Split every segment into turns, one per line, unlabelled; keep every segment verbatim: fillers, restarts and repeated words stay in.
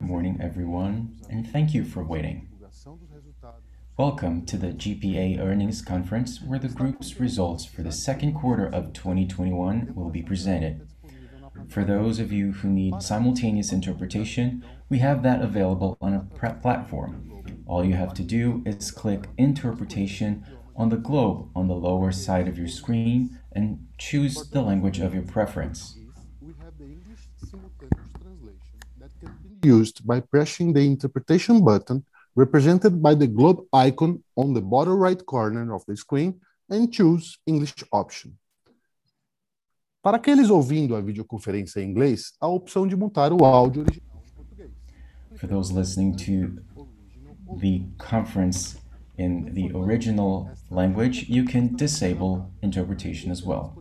morning, everyone, and thank you for waiting. Welcome to the G P A Earnings Conference, where the group's results for the second quarter of twenty twenty-one will be presented. For those of you who need simultaneous interpretation, we have that available on a prep platform. All you have to do is click Interpretation on the globe on the lower side of your screen and choose the language of your preference.
We have the English simultaneous translation that can be used by pressing the interpretation button represented by the globe icon on the bottom right corner of the screen and choose English option. Para aqueles ouvindo a videoconferência em inglês, há a opção de mutar o áudio original em português.
For those listening to the conference in the original language, you can disable interpretation as well.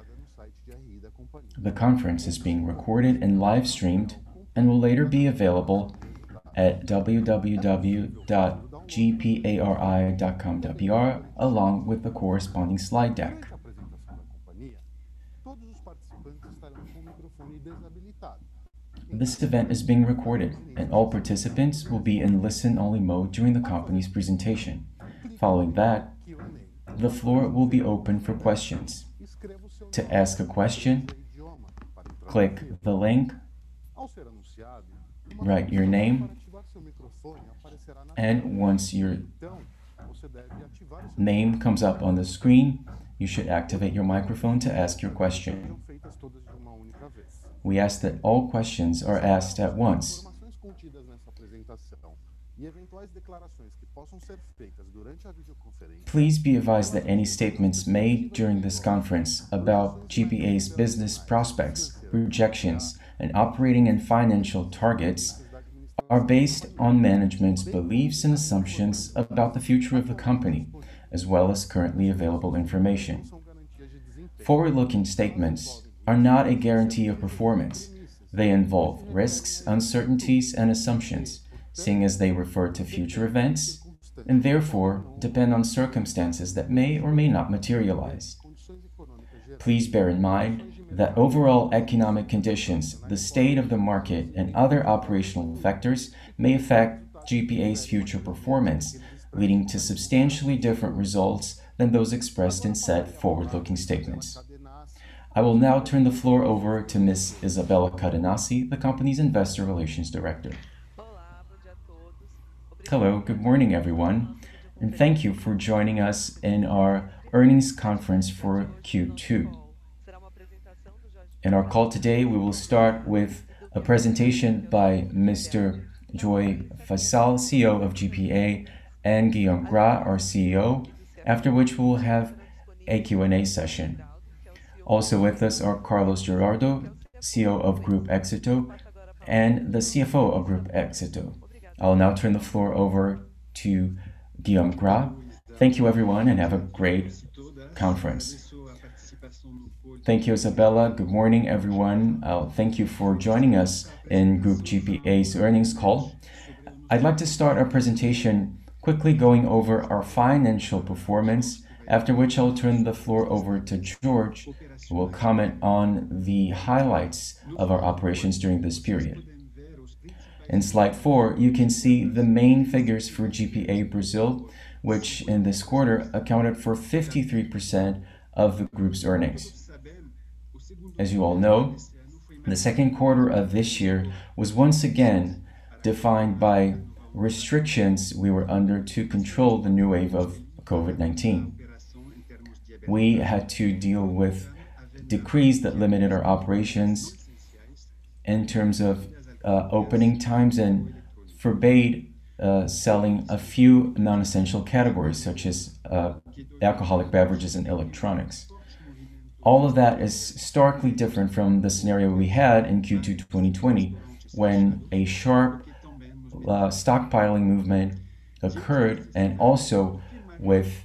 The conference is being recorded and live streamed and will later be available at w w w dot g p a r i dot com dot b r along with the corresponding slide deck. This event is being recorded, and all participants will be in listen-only mode during the company's presentation. Following that, the floor will be open for questions. To ask a question, click the link, write your name, and once your name comes up on the screen, you should activate your microphone to ask your question. We ask that all questions are asked at once. Please be advised that any statements made during this conference about G P A's business prospects, projections, and operating and financial targets are based on management's beliefs and assumptions about the future of the company, as well as currently available information. Forward-looking statements are not a guarantee of performance. They involve risks, uncertainties, and assumptions, seeing as they refer to future events, and therefore depend on circumstances that may or may not materialize. Please bear in mind that overall economic conditions, the state of the market, and other operational factors may affect G P A's future performance, leading to substantially different results than those expressed in said forward-looking statements. I will now turn the floor over to Miz Isabella Cadenassi, the company's Investor Relations Director. Hello, good morning, everyone, and thank you for joining us in our earnings conference for Q two. In our call today, we will start with a presentation by Mister Joy Faisal, C E O of G P A, and Guillaume Gras, our C E O, after which we will have a Q and A session. Also with us are Carlos Gerardo, C E O of Group Éxito, and the C F O of Group Éxito. I'll now turn the floor over to Guillaume Gras. Thank you, everyone, and have a great conference. Thank you, Isabella. Good morning, everyone. Uh, thank you for joining us in Group G P A's earnings call. I'd like to start our presentation quickly going over our financial performance, after which I'll turn the floor over to George, who will comment on the highlights of our operations during this period. In slide four, you can see the main figures for G P A Brazil, which in this quarter accounted for fifty-three percent of the group's earnings. As you all know, the second quarter of this year was once again defined by restrictions we were under to control the new wave of COVID nineteen. We had to deal with decrees that limited our operations in terms of uh, opening times and forbade uh, selling a few non-essential categories such as uh, alcoholic beverages and electronics. All of that is starkly different from the scenario we had in Q two twenty twenty, when a sharp uh, stockpiling movement occurred, and also with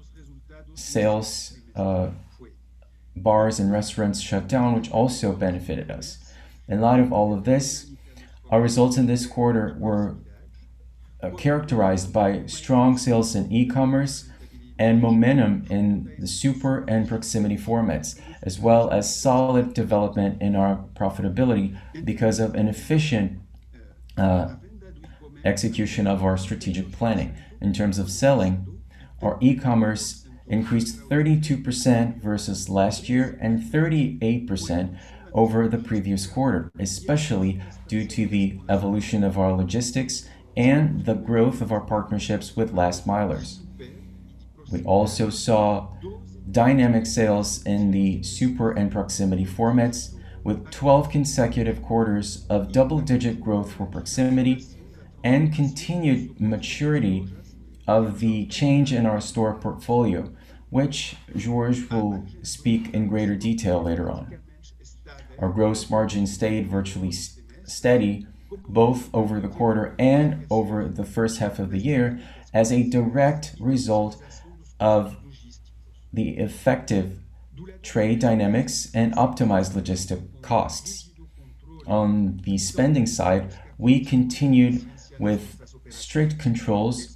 sales uh, bars and restaurants shut down, which also benefited us. In light of all of this, our results in this quarter were uh, characterized by strong sales in e-commerce and momentum in the super and proximity formats, as well as solid development in our profitability because of an efficient uh, execution of our strategic planning. In terms of selling, our e-commerce increased thirty-two percent versus last year and thirty-eight percent over the previous quarter, especially due to the evolution of our logistics and the growth of our partnerships with last milers. We also saw dynamic sales in the super and proximity formats, with twelve consecutive quarters of double-digit growth for proximity and continued maturity of the change in our store portfolio, which George will speak in greater detail later on. Our gross margin stayed virtually steady both over the quarter and over the first half of the year as a direct result of the effective trade dynamics and optimized logistic costs. On the spending side, we continued with strict controls,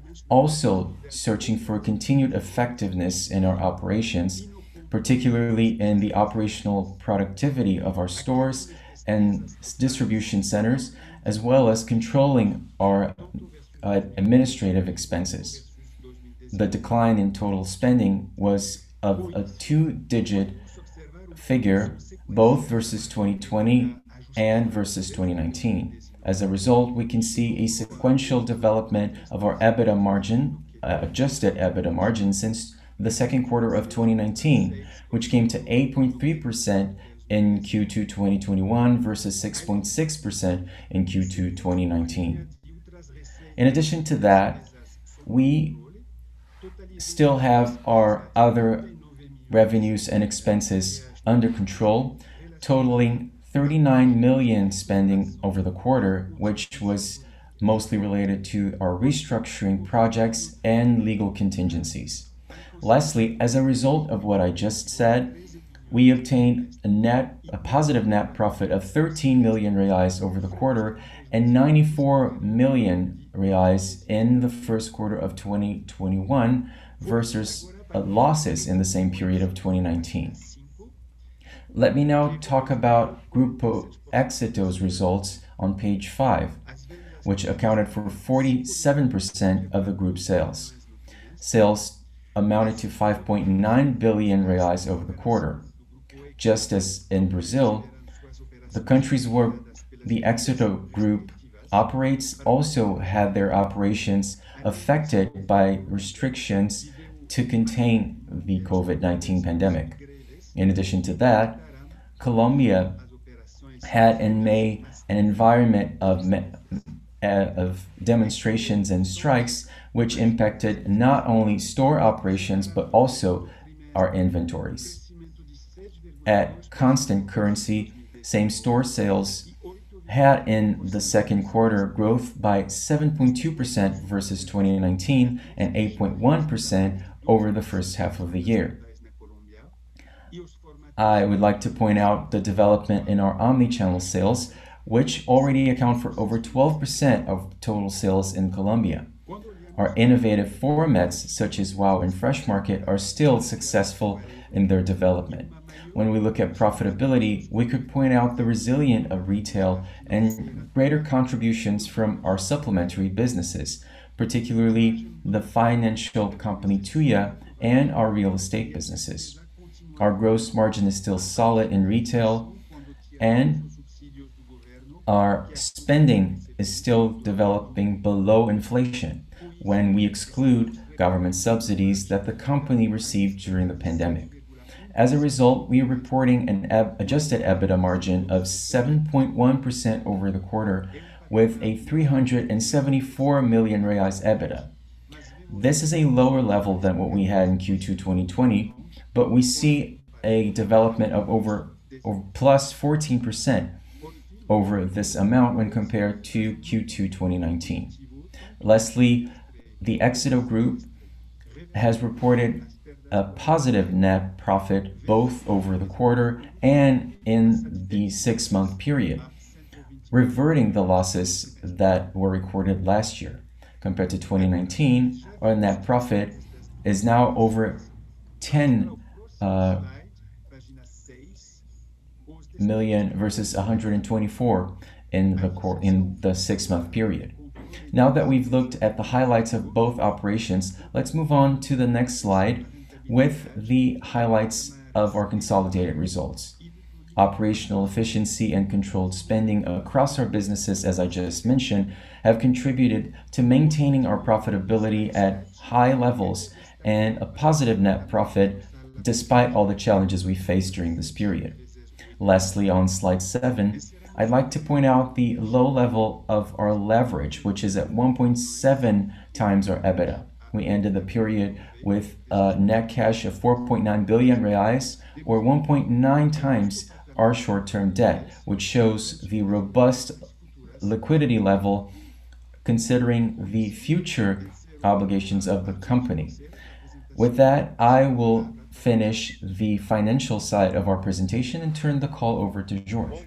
also searching for continued effectiveness in our operations, particularly in the operational productivity of our stores and distribution centers, as well as controlling our uh, administrative expenses. The decline in total spending was of a two-digit figure, both versus twenty twenty and versus twenty nineteen. As a result, we can see a sequential development of our EBITDA margin, uh, adjusted EBITDA margin, since the second quarter of twenty nineteen, which came to eight point three percent in Q two twenty twenty-one versus six point six percent in Q two twenty nineteen. In addition to that, we still have our other revenues and expenses under control, totaling thirty-nine million spending over the quarter, which was mostly related to our restructuring projects and legal contingencies. Lastly, as a result of what I just said, we obtained a net, a positive net profit of thirteen million reais over the quarter and ninety-four million reais in the first quarter of twenty twenty-one versus uh, losses in the same period of twenty nineteen. Let me now talk about Grupo Éxito's results on page five, which accounted for forty-seven percent of the group sales. Sales amounted to five point nine billion reais over the quarter. Just as in Brazil, the countries where the Éxito Group operates also had their operations affected by restrictions to contain the COVID nineteen pandemic. In addition to that, Colombia had in May an environment of, of demonstrations and strikes which impacted not only store operations but also our inventories. At constant currency, same-store sales had in the second quarter growth by seven point two percent versus twenty nineteen and eight point one percent over the first half of the year. I would like to point out the development in our omni-channel sales, which already account for over twelve percent of total sales in Colombia. Our innovative formats such as WOW and Fresh Market are still successful in their development. When we look at profitability, we could point out the resilience of retail and greater contributions from our supplementary businesses, particularly the financial company Tuya and our real estate businesses. Our gross margin is still solid in retail, and our spending is still developing below inflation when we exclude government subsidies that the company received during the pandemic. As a result, we are reporting an adjusted EBITDA margin of seven point one percent over the quarter with a three hundred seventy-four million reais EBITDA. This is a lower level than what we had in Q two twenty twenty, but we see a development of over, over plus fourteen percent over this amount when compared to Q two twenty nineteen. Lastly, the Éxito Group has reported a positive net profit both over the quarter and in the six-month period, reverting the losses that were recorded last year. Compared to twenty nineteen, our net profit is now over ten uh, million versus one hundred twenty-four in the in the six-month period. Now that we've looked at the highlights of both operations, let's move on to the next slide with the highlights of our consolidated results. Operational efficiency and controlled spending across our businesses, as I just mentioned, have contributed to maintaining our profitability at high levels and a positive net profit despite all the challenges we faced during this period. Lastly, on slide seven, I'd like to point out the low level of our leverage, which is at one point seven times our EBITDA. We ended the period with a net cash of four point nine billion reais, or one point nine times our short-term debt, which shows the robust liquidity level considering the future obligations of the company. With that, I will finish the financial side of our presentation and turn the call over to George.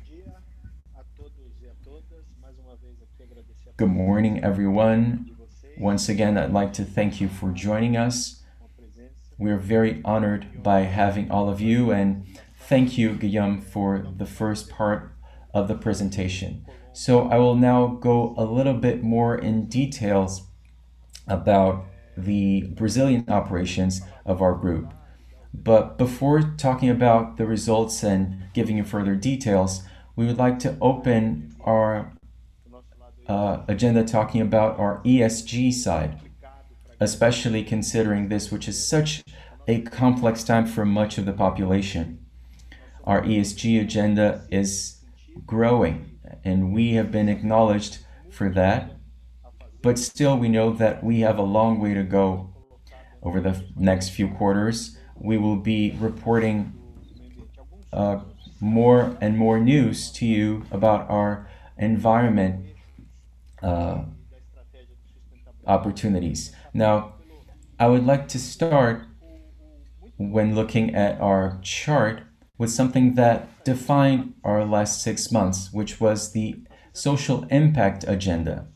Good morning, everyone. Once again, I'd like to thank you for joining us. We're very honored by having all of you, and thank you, Guillaume, for the first part of the presentation. So I will now go a little bit more in details about the Brazilian operations of our group. But before talking about the results and giving you further details, we would like to open our uh, agenda talking about our E S G side, especially considering this, which is such a complex time for much of the population. Our E S G agenda is growing, and we have been acknowledged for that. But still, we know that we have a long way to go. Over the next few quarters, we will be reporting uh, more and more news to you about our environment uh, opportunities. Now, I would like to start when looking at our chart with something that defined our last six months, which was the social impact agenda.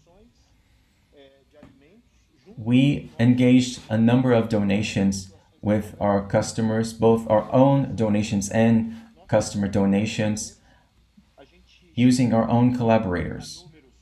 We engaged a number of donations with our customers, both our own donations and customer donations, using our own collaborators.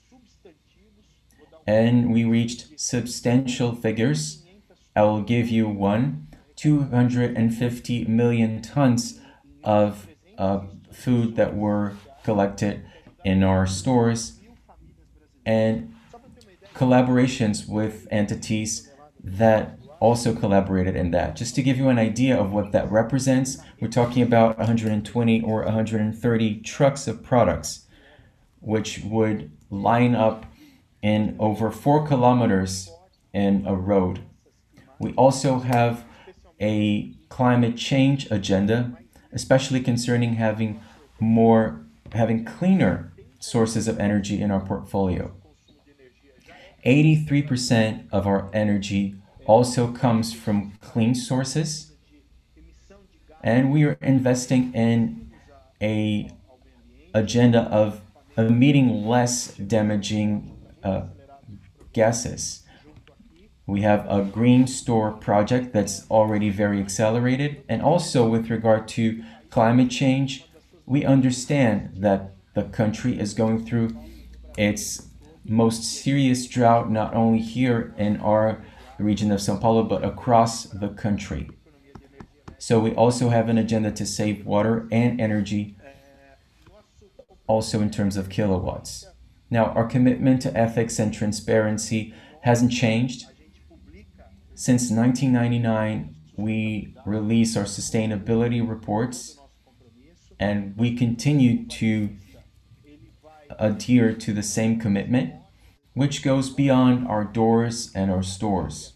And we reached substantial figures. I will give you one, two hundred fifty million tons of uh, food that were collected in our stores, and collaborations with entities that also collaborated in that. Just to give you an idea of what that represents, we're talking about one hundred twenty or one hundred thirty trucks of products, which would line up in over four kilometers in a road. We also have a climate change agenda, especially concerning having more, having cleaner sources of energy in our portfolio. eighty-three percent of our energy also comes from clean sources, and we are investing in a agenda of emitting less damaging uh, gases. We have a green store project that's already very accelerated, and also with regard to climate change, we understand that the country is going through its most serious drought, not only here in our region of São Paulo, but across the country. So we also have an agenda to save water and energy, also in terms of kilowatts. Now, our commitment to ethics and transparency hasn't changed. Since nineteen ninety-nine, we release our sustainability reports, and we continue to adhere to the same commitment, which goes beyond our doors and our stores.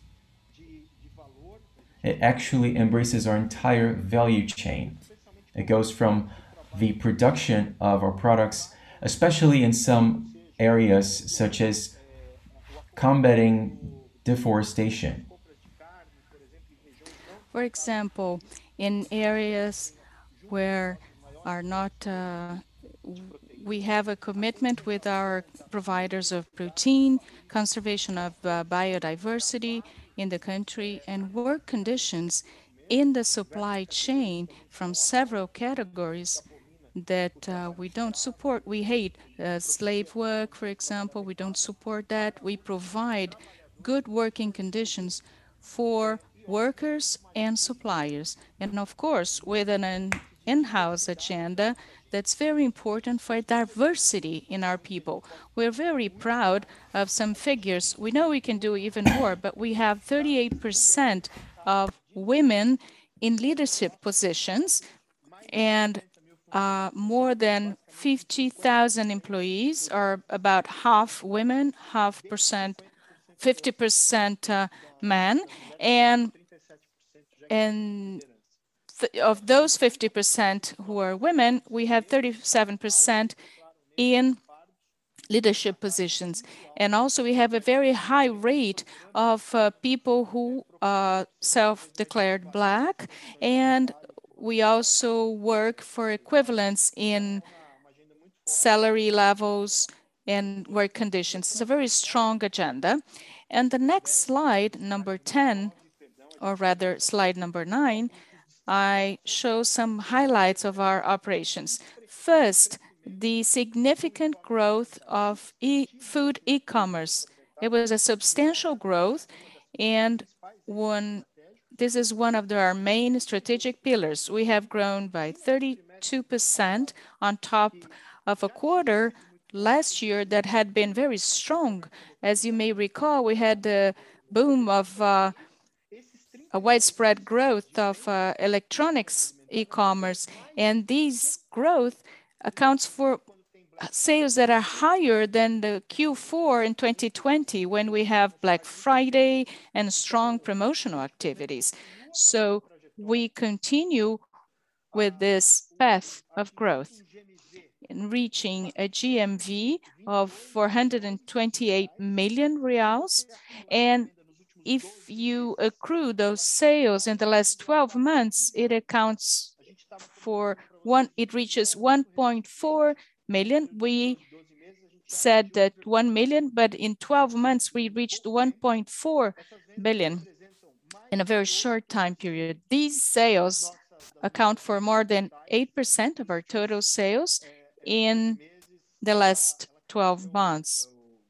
It actually embraces our entire value chain. It goes from the production of our products, especially in some areas such as combating deforestation.
For example, in areas where are not, uh, we have a commitment with our providers of protein, conservation of uh, biodiversity in the country, and work conditions in the supply chain from several categories that uh, we don't support. We hate uh, slave work, for example. We don't support that. We provide good working conditions for workers and suppliers. And of course, with an in-house agenda that's very important for diversity in our people. We're very proud of some figures. We know we can do even more, but we have thirty-eight percent of women in leadership positions, and uh, more than fifty thousand employees are about half women, half percent, fifty percent uh, men, and and th of those fifty percent who are women, we have thirty-seven percent in leadership positions. And also we have a very high rate of uh, people who are self-declared Black, and we also work for equivalence in salary levels and work conditions. It's a very strong agenda. And the next slide, number ten, or rather slide number nine, I show some highlights of our operations. First, the significant growth of e food e-commerce. It was a substantial growth, and one, this is one of the, our main strategic pillars. We have grown by thirty-two percent on top of a quarter last year that had been very strong. As you may recall, we had the boom of uh, a widespread growth of uh, electronics e-commerce, and these growth accounts for sales that are higher than the Q four in twenty twenty, when we have Black Friday and strong promotional activities. So we continue with this path of growth in reaching a G M V of four hundred twenty-eight million reals. And if you accrue those sales in the last twelve months, it accounts for one, it reaches one point four million. We said that one million, but in twelve months, we reached one point four billion in a very short time period. These sales account for more than eight percent of our total sales in the last twelve months.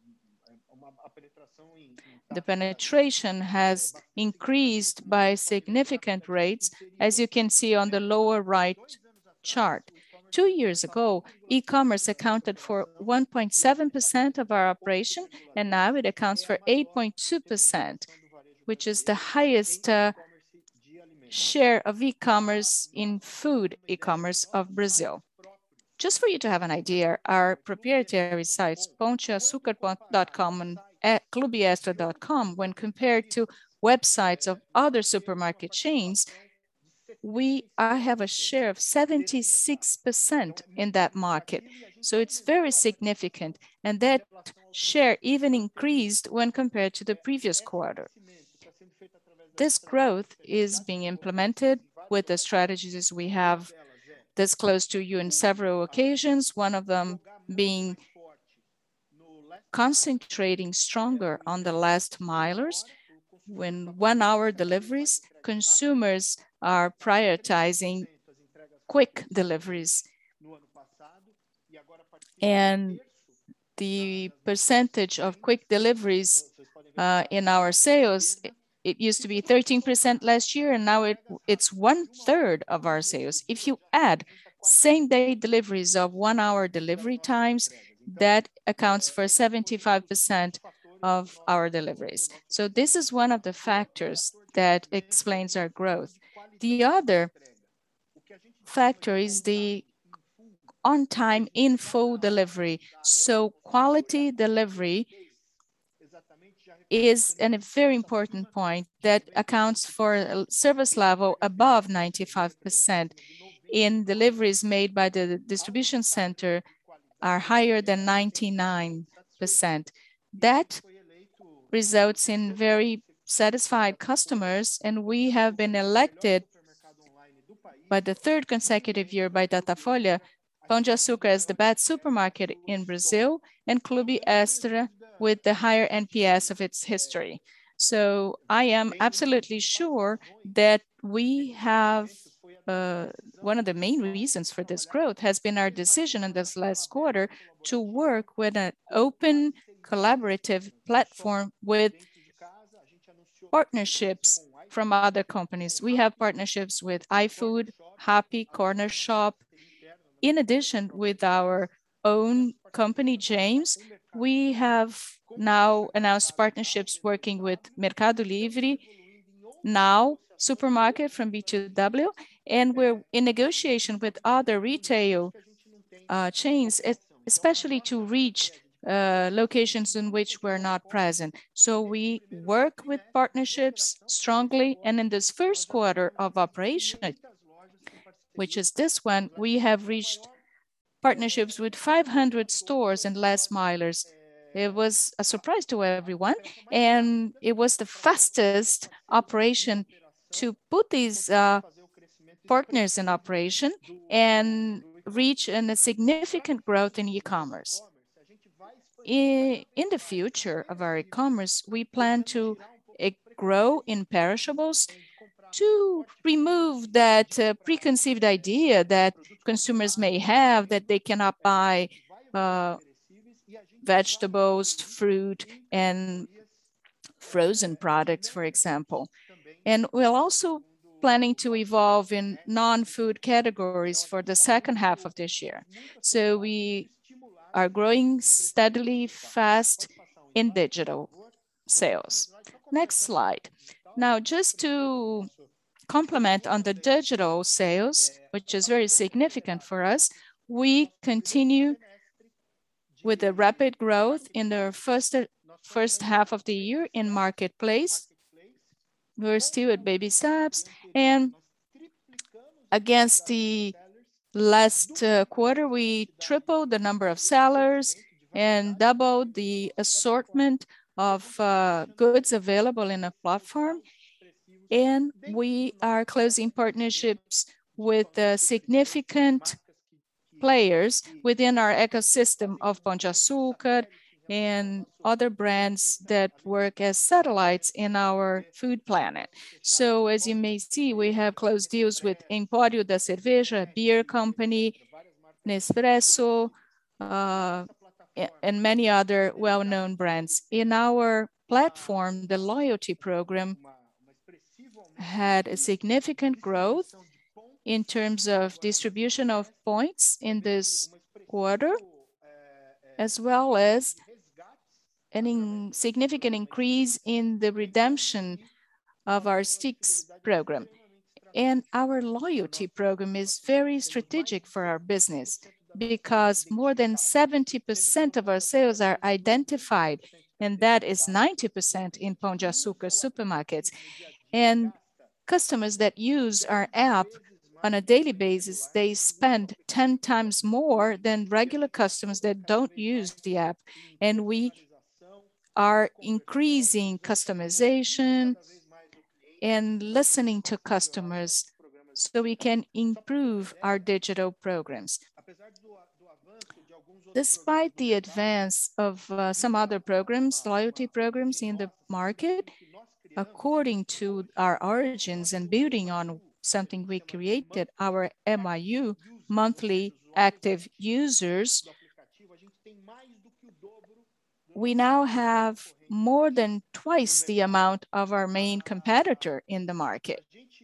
The penetration has increased by significant rates, as you can see on the lower right chart. Two years ago, e-commerce accounted for one point seven percent of our operation, and now it accounts for eight point two percent, which is the highest uh, share of e-commerce in food e-commerce of Brazil. Just for you to have an idea, our proprietary sites, ponte açúcar dot com and clube extra dot com, when compared to websites of other supermarket chains, we I have a share of seventy-six percent in that market. So it's very significant, and that share even increased when compared to the previous quarter. This growth is being implemented with the strategies we have disclosed to you in several occasions, one of them being concentrating stronger on the last milers. When one-hour deliveries, consumers are prioritizing quick deliveries. And the percentage of quick deliveries uh, in our sales, it used to be thirteen percent last year, and now it, it's one third of our sales. If you add same-day deliveries of one-hour delivery times, that accounts for seventy-five percent of our deliveries. So this is one of the factors that explains our growth. The other factor is the on-time in full delivery. So quality delivery is a very important point that accounts for a service level above ninety-five percent. In deliveries made by the distribution center are higher than ninety-nine percent. That results in very satisfied customers, and we have been elected by the third consecutive year by Datafolha, Pão de Açúcar as the best supermarket in Brazil, and Clube Extra with the higher N P S of its history. So I am absolutely sure that we have uh, one of the main reasons for this growth has been our decision in this last quarter to work with an open, collaborative platform with partnerships from other companies. We have partnerships with iFood, Rappi, Corner Shop. In addition, with our own company, James, we have now announced partnerships working with Mercado Livre, now Supermarket from B two W, and we're in negotiation with other retail uh, chains, especially to reach uh, locations in which we're not present. So we work with partnerships strongly, and in this first quarter of operation, which is this one, we have reached partnerships with five hundred stores and last milers. It was a surprise to everyone, and it was the fastest operation to put these uh, partners in operation and reach an, a significant growth in e-commerce. In, in the future of our e-commerce, we plan to uh, grow in perishables to remove that uh, preconceived idea that consumers may have that they cannot buy uh, vegetables, fruit, and frozen products, for example. And we're also planning to evolve in non-food categories for the second half of this year. So we are growing steadily fast in digital sales. Next slide. Now, just to complement on the digital sales, which is very significant for us, we continue with a rapid growth in the first, first half of the year in Marketplace. We're still at baby steps, and against the last uh, quarter, we tripled the number of sellers and doubled the assortment of uh, goods available in a platform. And we are closing partnerships with uh, significant players within our ecosystem of Pão de Açúcar and other brands that work as satellites in our food planet. So as you may see, we have closed deals with Empório da Cerveja, a beer company, Nespresso, uh, and many other well-known brands. In our platform, the loyalty program had a significant growth in terms of distribution of points in this quarter, as well as a in significant increase in the redemption of our Stix program. And our loyalty program is very strategic for our business because more than seventy percent of our sales are identified, and that is ninety percent in Pão de Açúcar supermarkets. And customers that use our app on a daily basis, they spend ten times more than regular customers that don't use the app. And we are increasing customization and listening to customers so we can improve our digital programs. Despite the advance of uh, some other programs, loyalty programs in the market, according to our origins and building on something we created, our M I U, monthly active users, we now have more than twice the amount of our main competitor in the market.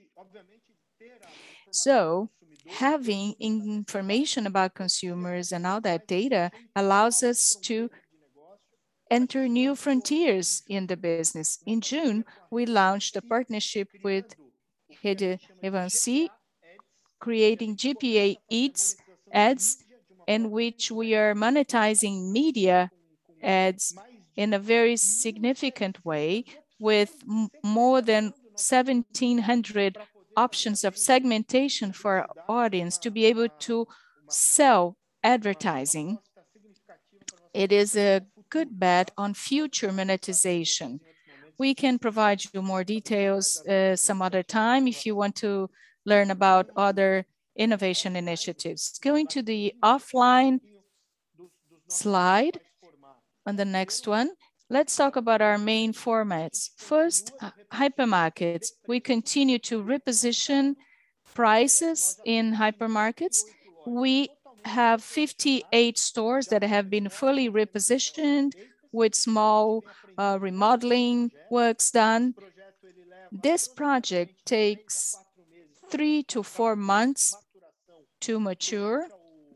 So having information about consumers and all that data allows us to enter new frontiers in the business. In June, we launched a partnership with Rede Evanci, creating G P A Eats ads, in which we are monetizing media ads in a very significant way with more than seventeen hundred options of segmentation for our audience to be able to sell advertising. It is a good bet on future monetization. We can provide you more details uh, some other time if you want to learn about other innovation initiatives. Going to the offline slide on the next one, let's talk about our main formats. First, hypermarkets. We continue to reposition prices in hypermarkets. We have fifty-eight stores that have been fully repositioned with small uh, remodeling works done. This project takes three to four months to mature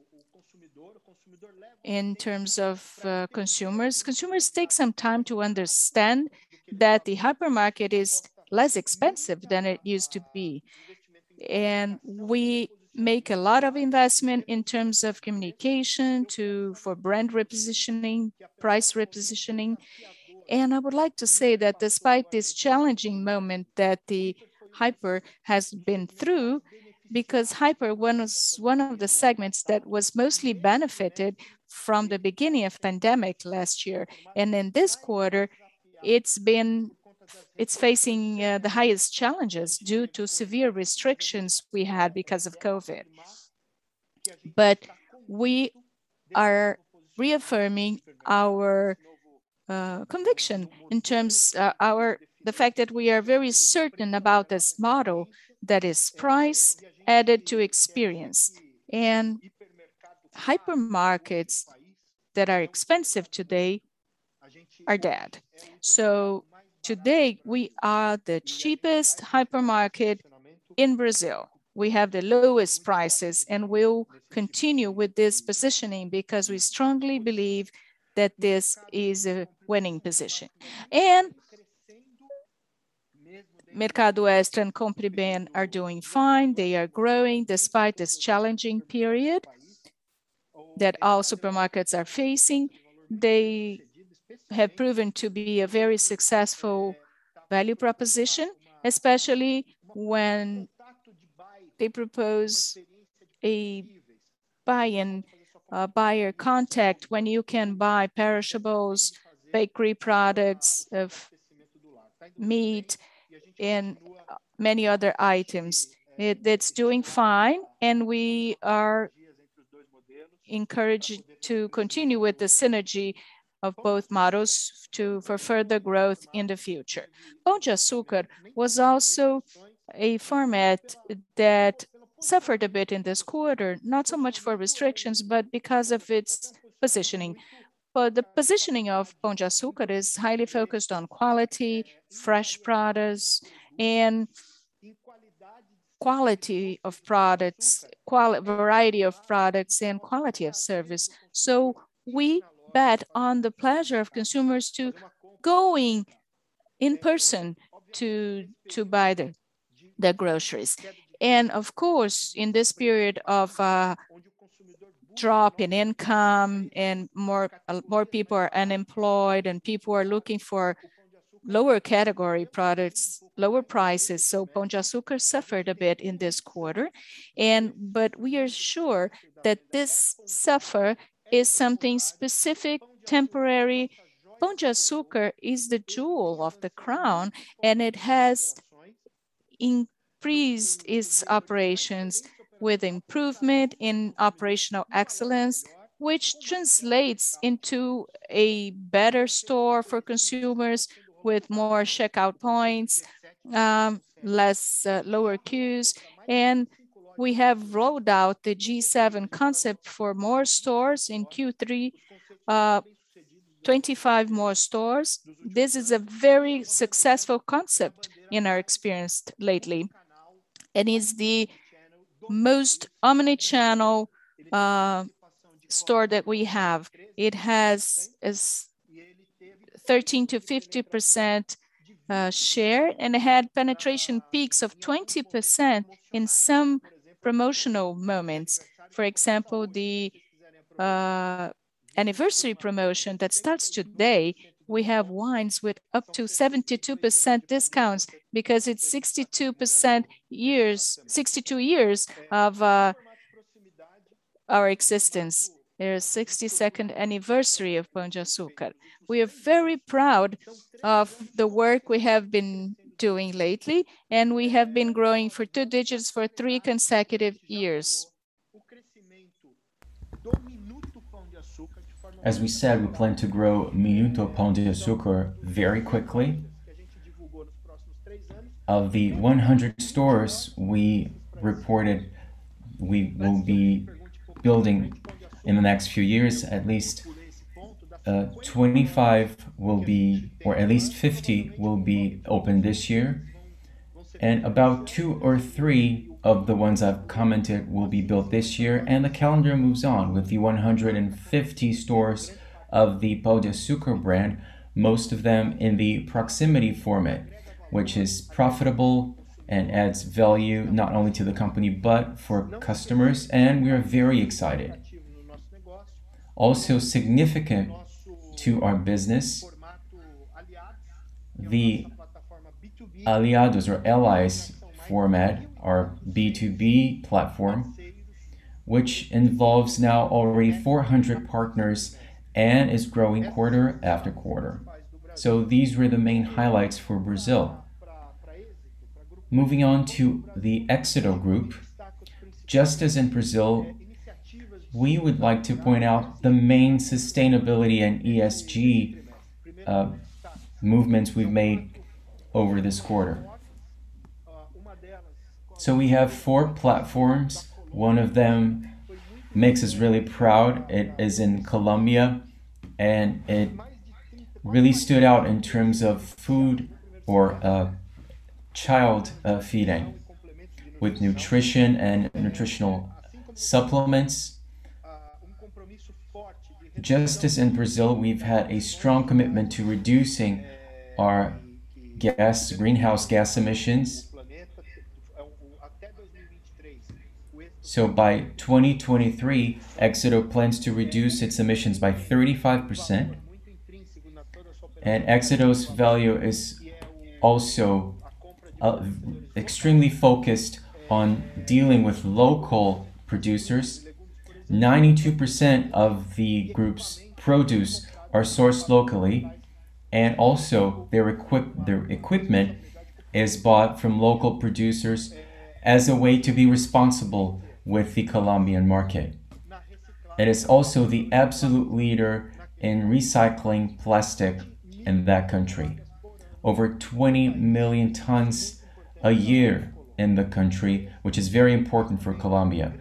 in terms of uh, consumers. Consumers take some time to understand that the hypermarket is less expensive than it used to be. And we make a lot of investment in terms of communication to for brand repositioning, price repositioning. And I would like to say that despite this challenging moment that the Hyper has been through, because Hyper was one of the segments that was mostly benefited from the beginning of pandemic last year. And in this quarter, it's been it's facing uh, the highest challenges due to severe restrictions we had because of COVID. But we are reaffirming our uh, conviction in terms uh, our the fact that we are very certain about this model that is price added to experience. And hypermarkets that are expensive today are dead. So today we are the cheapest hypermarket in Brazil. We have the lowest prices and will continue with this positioning because we strongly believe that this is a winning position. And Mercado Extra and Compre Bem are doing fine. They are growing despite this challenging period that all supermarkets are facing. They have proven to be a very successful value proposition, especially when they propose a buy-in uh, buyer contact when you can buy perishables, bakery products, of meat, and many other items. It, it's doing fine, and we are encouraged to continue with the synergy of both models to, for further growth in the future. Pão de Açúcar was also a format that suffered a bit in this quarter, not so much for restrictions, but because of its positioning. But the positioning of Pão de Açúcar is highly focused on quality, fresh products, and quality of products, quality, variety of products, and quality of service. So we bet on the pleasure of consumers to going in person to, to buy the, the groceries. And of course, in this period of uh, drop in income and more, uh, more people are unemployed and people are looking for lower category products, lower prices. So Pão de Açúcar suffered a bit in this quarter. And, but we are sure that this suffer is something specific, temporary. Pão de Açúcar is the jewel of the crown, and it has increased its operations with improvement in operational excellence, which translates into a better store for consumers with more checkout points, um, less uh, lower queues, and we have rolled out the G seven concept for more stores in Q three, uh, twenty-five more stores. This is a very successful concept in our experience lately, and is the most omni-channel uh, store that we have. It has is thirteen to fifty percent uh, share and had penetration peaks of twenty percent in some promotional moments. For example, the uh, anniversary promotion that starts today, we have wines with up to seventy-two percent discounts because it's sixty-two percent years, sixty-two years of uh, our existence. There's sixty-second anniversary of Pão de Açúcar. We are very proud of the work we have been doing lately, and we have been growing for two digits for three consecutive years.
As we said, we plan to grow Minuto Pão de Açúcar very quickly. Of the one hundred stores we reported we will be building in the next few years. At least uh, twenty-five will be, or at least fifty will be open this year. And about two or three of the ones I've commented will be built this year, and the calendar moves on with the one hundred fifty stores of the Pão de Açúcar brand, most of them in the proximity format, which is profitable and adds value not only to the company but for customers, and we are very excited. Also significant to our business, the Aliados or Allies format, our B two B platform, which involves now already four hundred partners and is growing quarter after quarter. So these were the main highlights for Brazil. Moving on to the Éxito Group, just as in Brazil, we would like to point out the main sustainability and E S G uh, movements we've made over this quarter. So we have four platforms. One of them makes us really proud. It is in Colombia, and it really stood out in terms of food or uh, child uh, feeding with nutrition and nutritional supplements. Just as in Brazil, we've had a strong commitment to reducing our gas, greenhouse gas emissions. So by twenty twenty-three, Éxito plans to reduce its emissions by thirty-five percent. And Éxito's value is also uh, extremely focused on dealing with local producers. ninety-two percent of the group's produce are sourced locally, and also their, equip their equipment is bought from local producers as a way to be responsible with the Colombian market. It is also the absolute leader in recycling plastic in that country. Over twenty million tons a year in the country, which is very important for Colombia.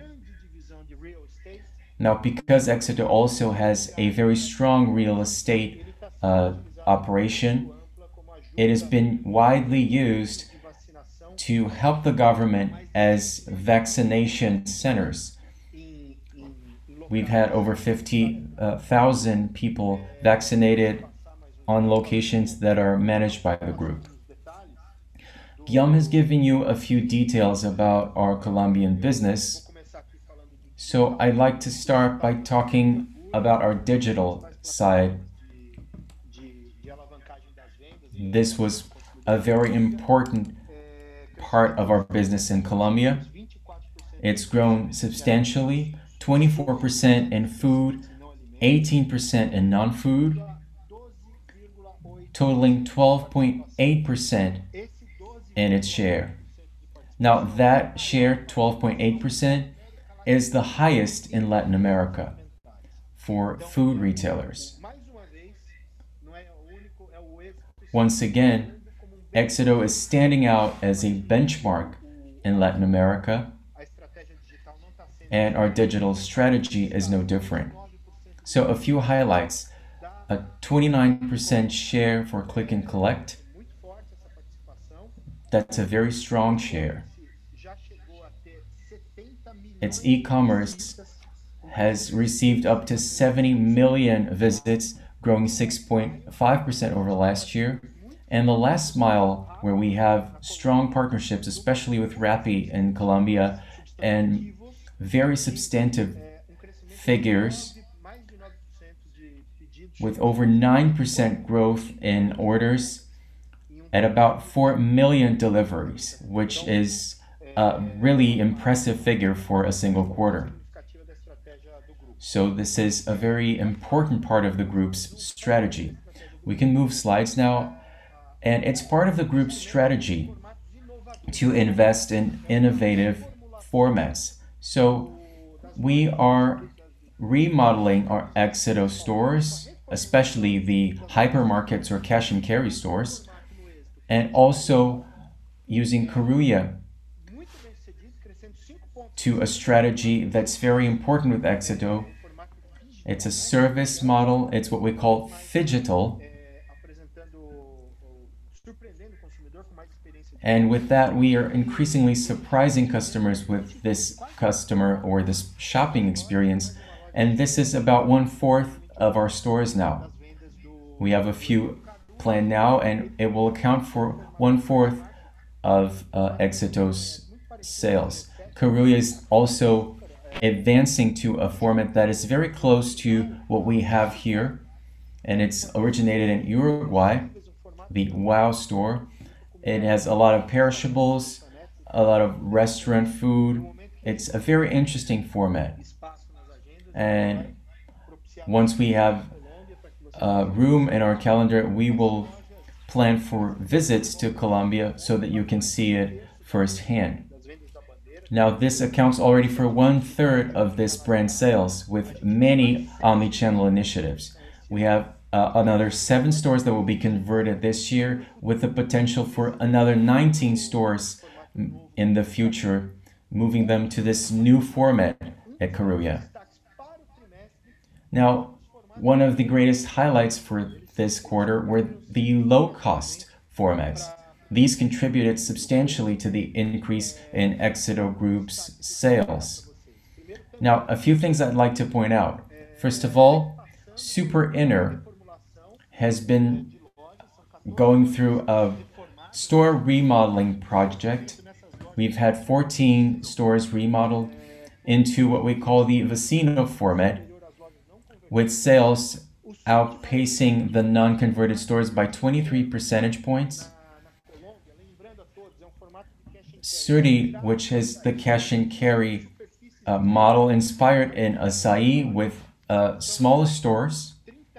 Now, because Éxito also has a very strong real estate uh, operation, it has been widely used to help the government as vaccination centers. We've had over fifty thousand people vaccinated on locations that are managed by the group. Guillaume has given you a few details about our Colombian business, so I'd like to start by talking about our digital side. This was a very important part of our business in Colombia. It's grown substantially, twenty-four percent in food, eighteen percent in non-food, totaling twelve point eight percent in its share. Now that share, twelve point eight percent, is the highest in Latin America for food retailers. Once again, Éxito is standing out as a benchmark in Latin America, and our digital strategy is no different. So a few highlights: a twenty-nine percent share for click and collect. That's a very strong share. Its e-commerce has received up to seventy million visits, growing six point five percent over last year. And the last mile, where we have strong partnerships, especially with Rappi in Colombia, and very substantive figures, with over nine percent growth in orders at about four million deliveries, which is a really impressive figure for a single quarter. So this is a very important part of the group's strategy. We can move slides now. And it's part of the group's strategy to invest in innovative formats. So we are remodeling our Éxito stores, especially the hypermarkets or cash and carry stores, and also using Carulla to a strategy that's very important with Éxito. It's a service model. It's what we call phygital. And with that, we are increasingly surprising customers with this customer or this shopping experience. And this is about one-fourth of our stores now. We have a few planned now, and it will account for one-fourth of uh, Éxito's sales. Carulla is also advancing to a format that is very close to what we have here, and it's originated in Uruguay, the WOW store. It has a lot of perishables, a lot of restaurant food. It's a very interesting format. And once we have uh, room in our calendar, we will plan for visits to Colombia so that you can see it firsthand. Now, this accounts already for one-third of this brand sales with many omni-channel initiatives. We have uh, another seven stores that will be converted this year with the potential for another nineteen stores in the future, moving them to this new format at Carulla. Now, one of the greatest highlights for this quarter were the low-cost formats. These contributed substantially to the increase in Éxito Group's sales. Now, a few things I'd like to point out. First of all, Super Inner has been going through a store remodeling project. We've had fourteen stores remodeled into what we call the Vecino format, with sales outpacing the non-converted stores by twenty-three percentage points. Surti, which is the cash and carry uh, model inspired in Assaí with uh, smaller stores.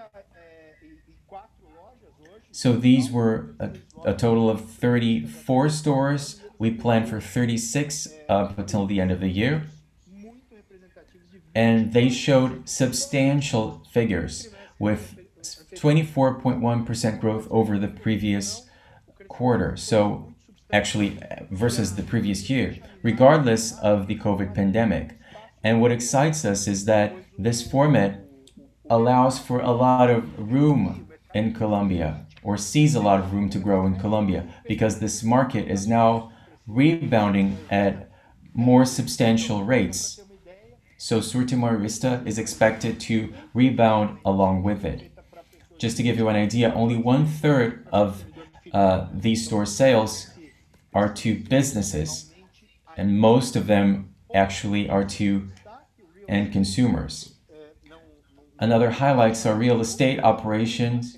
So these were a, a total of thirty-four stores. We plan for thirty-six up until the end of the year. And they showed substantial figures with twenty-four point one percent growth over the previous quarter. So actually versus the previous year, regardless of the COVID pandemic. And what excites us is that this format allows for a lot of room in Colombia, or sees a lot of room to grow in Colombia, because this market is now rebounding at more substantial rates. So Surti Mayorista is expected to rebound along with it. Just to give you an idea, only one-third of uh, these store sales are to businesses, and most of them actually are to end consumers. Another highlights are real estate operations,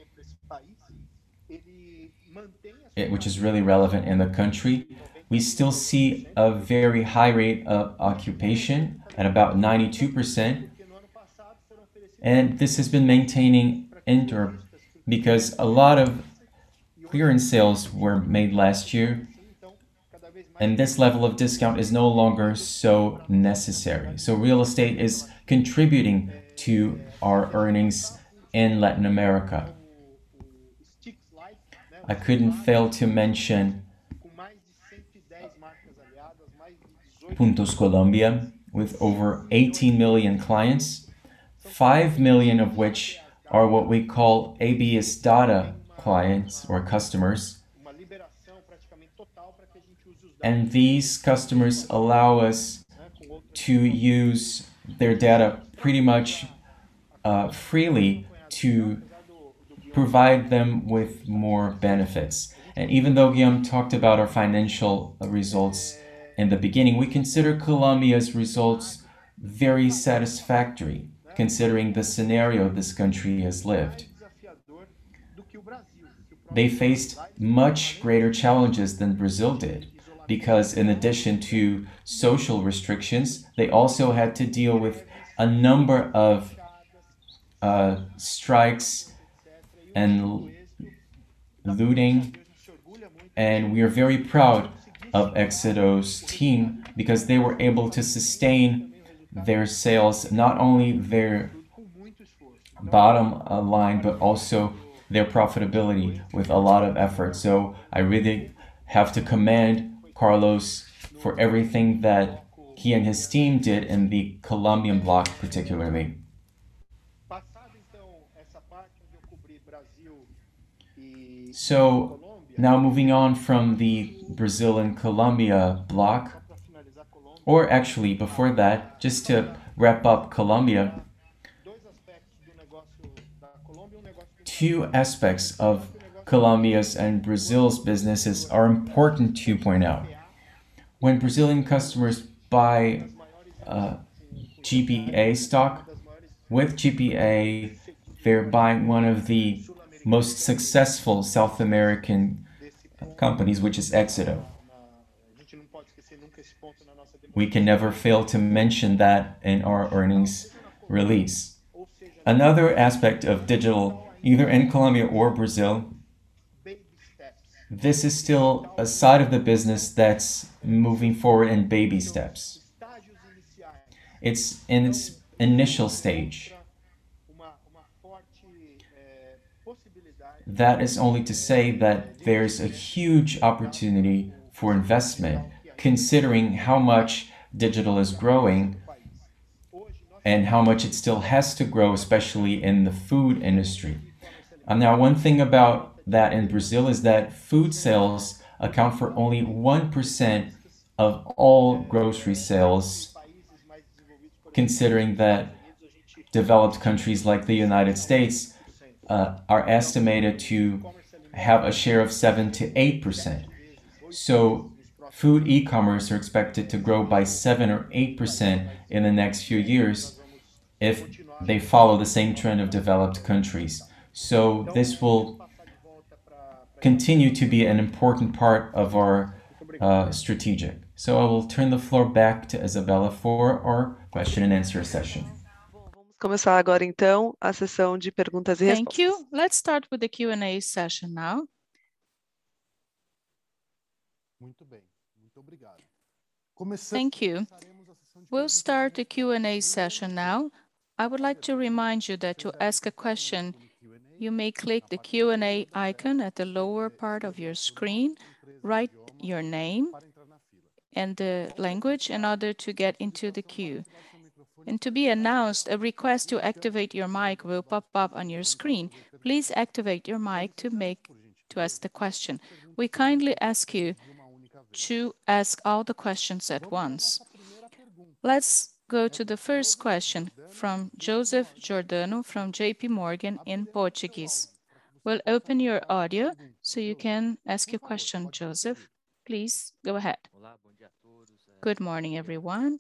which is really relevant in the country. We still see a very high rate of occupation at about ninety-two percent, and this has been maintaining inter because a lot of clearance sales were made last year, and this level of discount is no longer so necessary. So real estate is contributing to our earnings in Latin America. I couldn't fail to mention Puntos Colombia, with over eighteen million clients, five million of which are what we call A B S data clients or customers. And these customers allow us to use their data pretty much uh, freely to provide them with more benefits. And even though Guillaume talked about our financial results in the beginning, we consider Colombia's results very satisfactory, considering the scenario this country has lived. They faced much greater challenges than Brazil did, because in addition to social restrictions, they also had to deal with a number of uh, strikes and looting. And we are very proud of Éxito's team because they were able to sustain their sales, not only their bottom line, but also their profitability with a lot of effort. So I really have to commend Carlos for everything that he and his team did in the Colombian block particularly. So now moving on from the Brazil and Colombia block, or actually before that, just to wrap up Colombia, two aspects of Colombia's and Brazil's businesses are important to point out. When Brazilian customers buy uh, G P A stock, with G P A, they're buying one of the most successful South American companies, which is Éxito. We can never fail to mention that in our earnings release. Another aspect of digital, either in Colombia or Brazil, this is still a side of the business that's moving forward in baby steps. It's in its initial stage. That is only to say that there's a huge opportunity for investment, considering how much digital is growing and how much it still has to grow, especially in the food industry. Um, now, one thing about that in Brazil is that food sales account for only one percent of all grocery sales, considering that developed countries like the United States uh, are estimated to have a share of seven to eight percent. So food e-commerce are expected to grow by seven or eight percent in the next few years if they follow the same trend of developed countries. So this will continue to be an important part of our uh, strategic. So I will turn the floor back to Isabella for our question and answer session.
Começar agora então a sessão de perguntas e
Thank
respostas.
you. Let's start with the Q and A session now. Thank you. We'll start the Q and A session now. I would like to remind you that to ask a question, you may click the Q and A icon at the lower part of your screen, write your name and the language in order to get into the queue. And to be announced, a request to activate your mic will pop up on your screen. Please activate your mic to make to ask the question. We kindly ask you to ask all the questions at once. Let's go to the first question from Joseph Giordano from J P Morgan in Portuguese. We'll open your audio so you can ask your question, Joseph. Please go ahead. Good morning, everyone.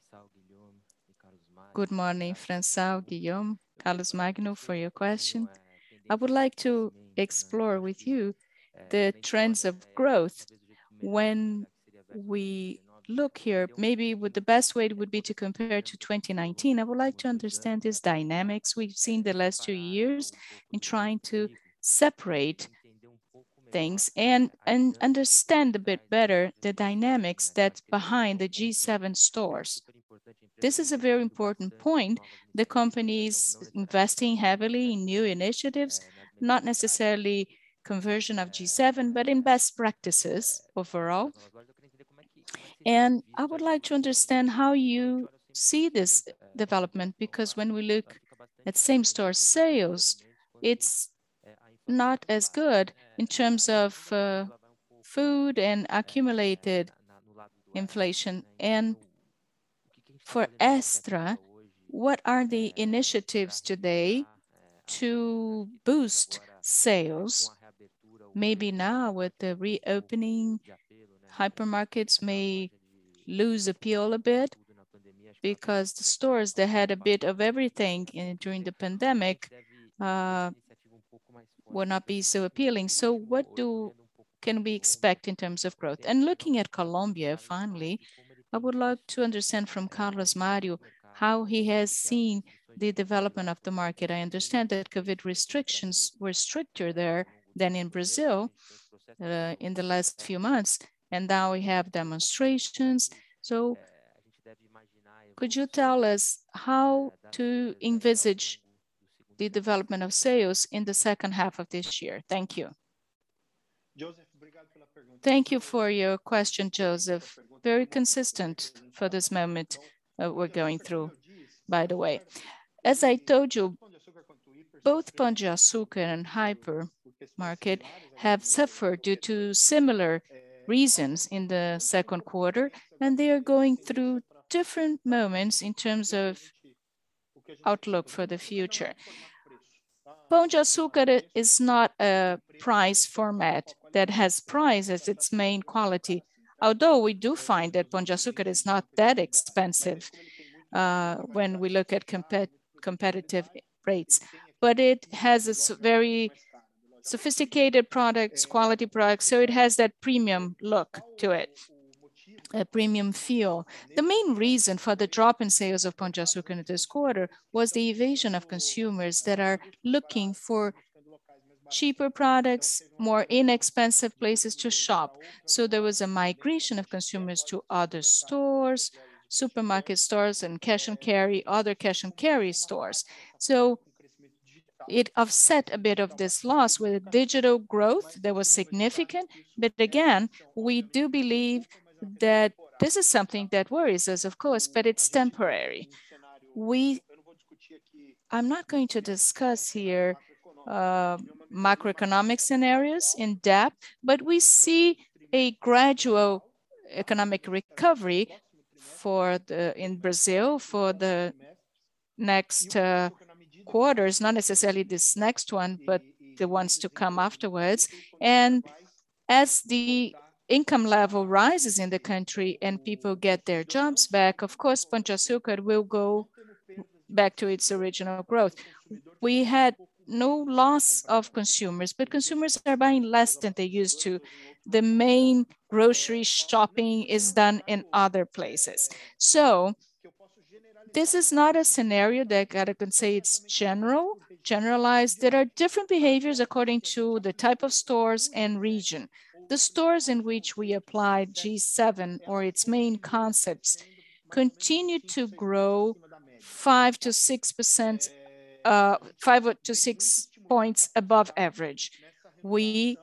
Good morning, Francel, Guillaume, Carlos Magno, for your question. I would like to explore with you the trends of growth. When we look here, maybe with the best way would be to compare to twenty nineteen. I would like to understand these dynamics we've seen the last two years in trying to separate things and, and understand a bit better the dynamics that's behind the G seven stores. This is a very important point. The company is investing heavily in new initiatives, not necessarily conversion of G seven, but in best practices overall. And I would like to understand how you see this development, because when we look at same-store sales, it's not as good in terms of uh, food and accumulated inflation. And for Extra, what are the initiatives today to boost sales? Maybe now with the reopening, hypermarkets may lose appeal a bit because the stores that had a bit of everything in, during the pandemic uh, will not be so appealing. So what do can we expect in terms of growth? And looking at Colombia, finally, I would like to understand from Carlos Mario how he has seen the development of the market. I understand that COVID restrictions were stricter there than in Brazil uh, in the last few months, and now we have demonstrations. So could you tell us how to envisage the development of sales in the second half of this year? Thank you. Thank you for your question, Joseph. Very consistent for this moment uh, we're going through, by the way. As I told you, both Pão de Açúcar and hypermarket have suffered due to similar reasons in the second quarter, and they are going through different moments in terms of outlook for the future. Pão de Açúcar is not a price format that has price as its main quality, although we do find that Pão de Açúcar is not that expensive uh, when we look at compet competitive rates, but it has a very sophisticated products, quality products, so it has that premium look to it, a premium feel. The main reason for the drop in sales of Pão de Açúcar in this quarter was the evasion of consumers that are looking for cheaper products, more inexpensive places to shop. So there was a migration of consumers to other stores, supermarket stores and cash and carry, other cash and carry stores. So it offset a bit of this loss with digital growth that was significant. But again, we do believe that this is something that worries us, of course, but it's temporary. We, I'm not going to discuss here uh, macroeconomic scenarios in depth, but we see a gradual economic recovery for the in Brazil for the next uh, quarters, not necessarily this next one, but the ones to come afterwards. And as the income level rises in the country and people get their jobs back, of course, Pão de Açúcar will go back to its original growth. We had no loss of consumers, but consumers are buying less than they used to. The main grocery shopping is done in other places. So this is not a scenario that I can say it's general, generalized. There are different behaviors according to the type of stores and region. The stores in which we applied G seven or its main concepts continue to grow five to six percent, uh, five to six points above average. We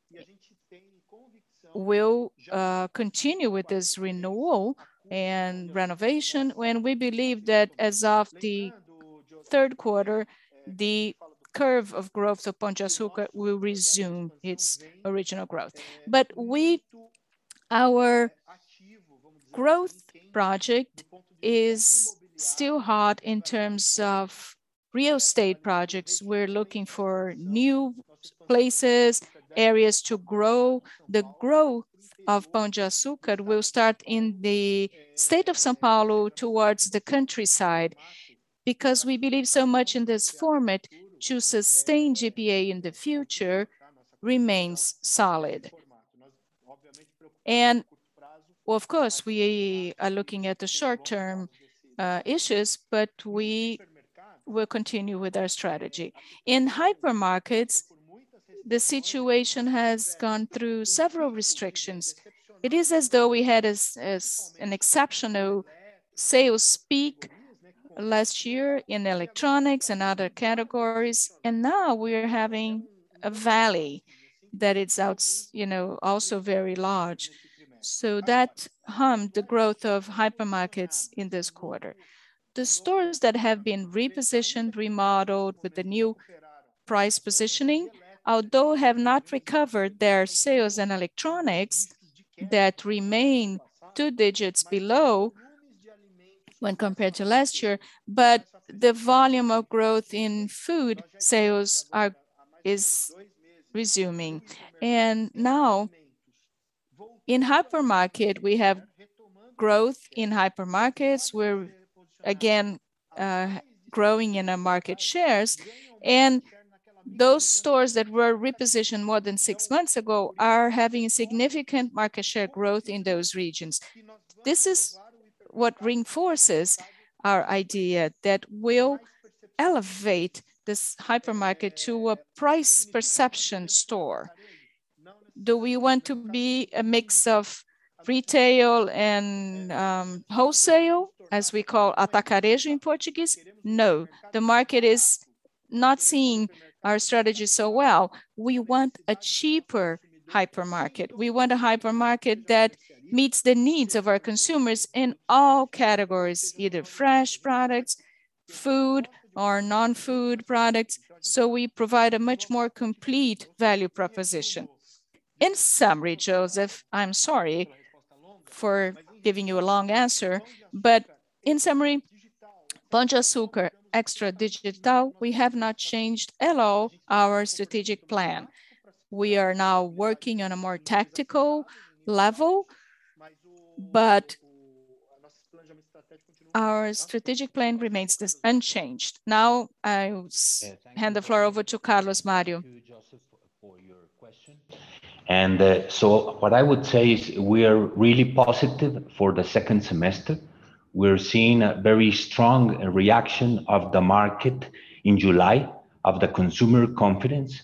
will uh, continue with this renewal and renovation when we believe that as of the third quarter, the curve of growth of Pão de Açúcar will resume its original growth. But we, our growth project is still hot in terms of real estate projects. We're looking for new places, areas to grow. The growth of Pão de Açúcar will start in the state of São Paulo towards the countryside, because we believe so much in this format to sustain G P A in the future remains solid. And well, of course, we are looking at the short-term uh, issues, but we will continue with our strategy. In hypermarkets, the situation has gone through several restrictions. It is as though we had as, as an exceptional sales peak last year in electronics and other categories, and now we're having a valley that is out, you know, also very large. So that harmed the growth of hypermarkets in this quarter. The stores that have been repositioned, remodeled with the new price positioning, although have not recovered their sales in electronics that remain two digits below when compared to last year, but the volume of growth in food sales are, is resuming. And now in hypermarket, we have growth in hypermarkets. We're again uh, growing in our market shares. And those stores that were repositioned more than six months ago are having significant market share growth in those regions. This is what reinforces our idea that will elevate this hypermarket to a price perception store. Do we want to be a mix of retail and um, wholesale, as we call atacarejo in Portuguese? No, the market is not seeing our strategy so well. We want a cheaper hypermarket. We want a hypermarket that meets the needs of our consumers in all categories, either fresh products, food, or non-food products. So we provide a much more complete value proposition. In summary, Joseph, I'm sorry for giving you a long answer, but in summary, Pão de Açúcar Extra Digital, we have not changed at all our strategic plan. We are now working on a more tactical level, but our strategic plan remains this unchanged. Now I hand the floor over to Carlos Mario.
And uh, so what I would say is we are really positive for the second semester. We're seeing a very strong reaction of the market in July, of the consumer confidence.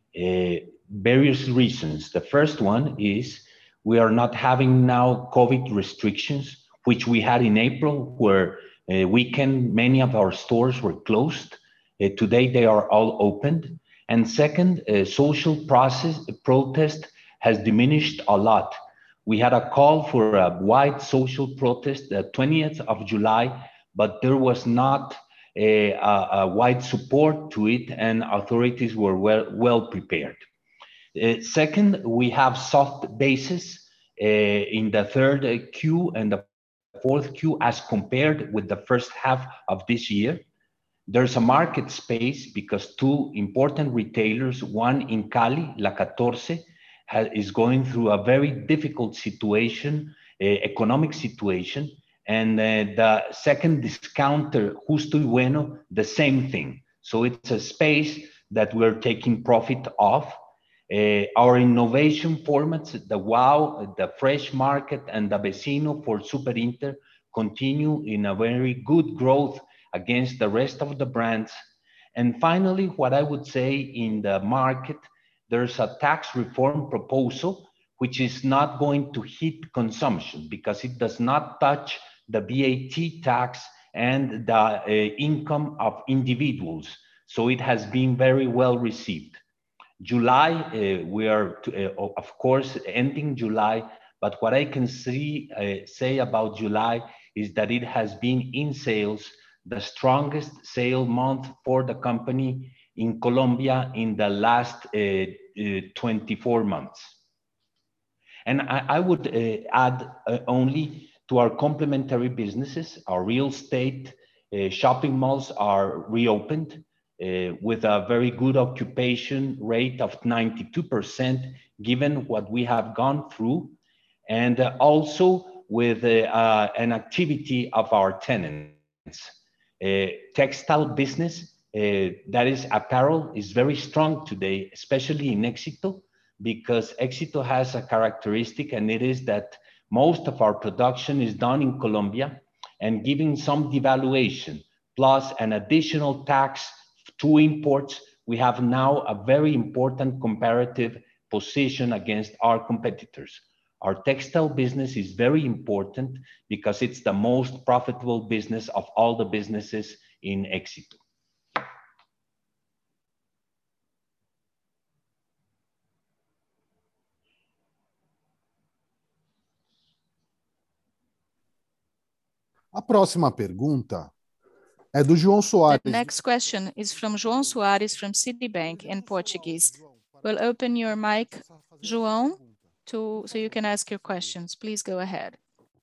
Uh, various reasons. The first one is we are not having now COVID restrictions, which we had in April, where uh, weekend many of our stores were closed. Uh, today they are all opened. And second, uh, social process protest has diminished a lot. We had a call for a wide social protest the twentieth of July, but there was not a, a, a wide support to it, and authorities were well, well prepared. Uh, second, we have soft bases uh, in the third Q and the fourth Q as compared with the first half of this year. There's a market space because two important retailers, one in Cali, La catorce, has, is going through a very difficult situation, uh, economic situation, and uh, the second discounter, Justo y Bueno, the same thing. So it's a space that we're taking profit of. Uh, our innovation formats, the WOW, the Fresh Market, and the Vecino for Super Inter continue in a very good growth against the rest of the brands. And finally, what I would say in the market, there's a tax reform proposal, which is not going to hit consumption because it does not touch the V A T tax and the uh, income of individuals. So it has been very well received. July, uh, we are, to, uh, of course, ending July, but what I can see, uh, say about July is that it has been in sales the strongest sale month for the company in Colombia in the last uh, uh, twenty-four months. And I, I would uh, add uh, only to our complementary businesses, our real estate, uh, shopping malls are reopened uh, with a very good occupation rate of ninety-two percent, given what we have gone through, and uh, also with uh, uh, an activity of our tenants. Uh, textile business, uh, that is apparel, is very strong today, especially in Éxito, because Éxito has a characteristic, and it is that most of our production is done in Colombia, and giving some devaluation plus an additional tax to imports, we have now a very important comparative position against our competitors. Our textile business is very important because it's the most profitable business of all the businesses in Éxito.
A próxima pergunta é do João Soares.
The next question is from João Soares from Citibank in Portuguese. We'll open your mic, João, to, so you can ask your questions. Please go ahead.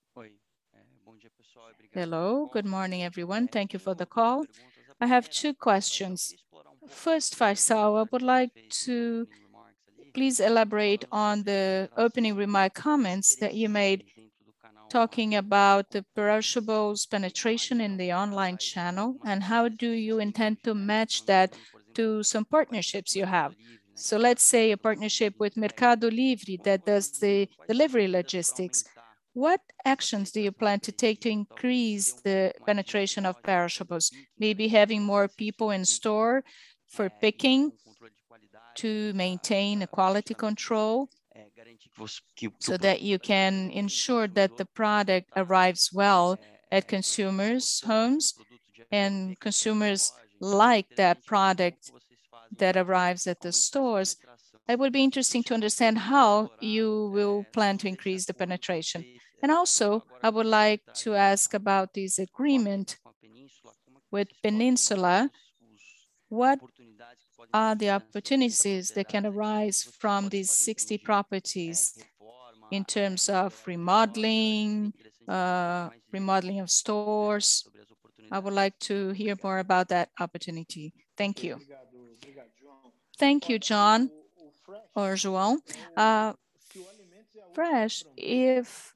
Hello, good morning, everyone. Thank you for the call. I have two questions. First, Faisal, I would like to please elaborate on the opening remark comments that you made talking about the perishables penetration in the online channel, and how do you intend to match that to some partnerships you have? So let's say a partnership with Mercado Livre that does the delivery logistics. What actions do you plan to take to increase the penetration of perishables? Maybe having more people in store for picking to maintain a quality control so that you can ensure that the product arrives well at consumers' homes and consumers like that product that arrives at the stores. it would be interesting to understand how you will plan to increase the penetration. And also, I would like to ask about this agreement with Peninsula. What are the opportunities that can arise from these sixty properties in terms of remodeling, uh, remodeling of stores? I would like to hear more about that opportunity. Thank you. Thank you, John or João. Uh, fresh, if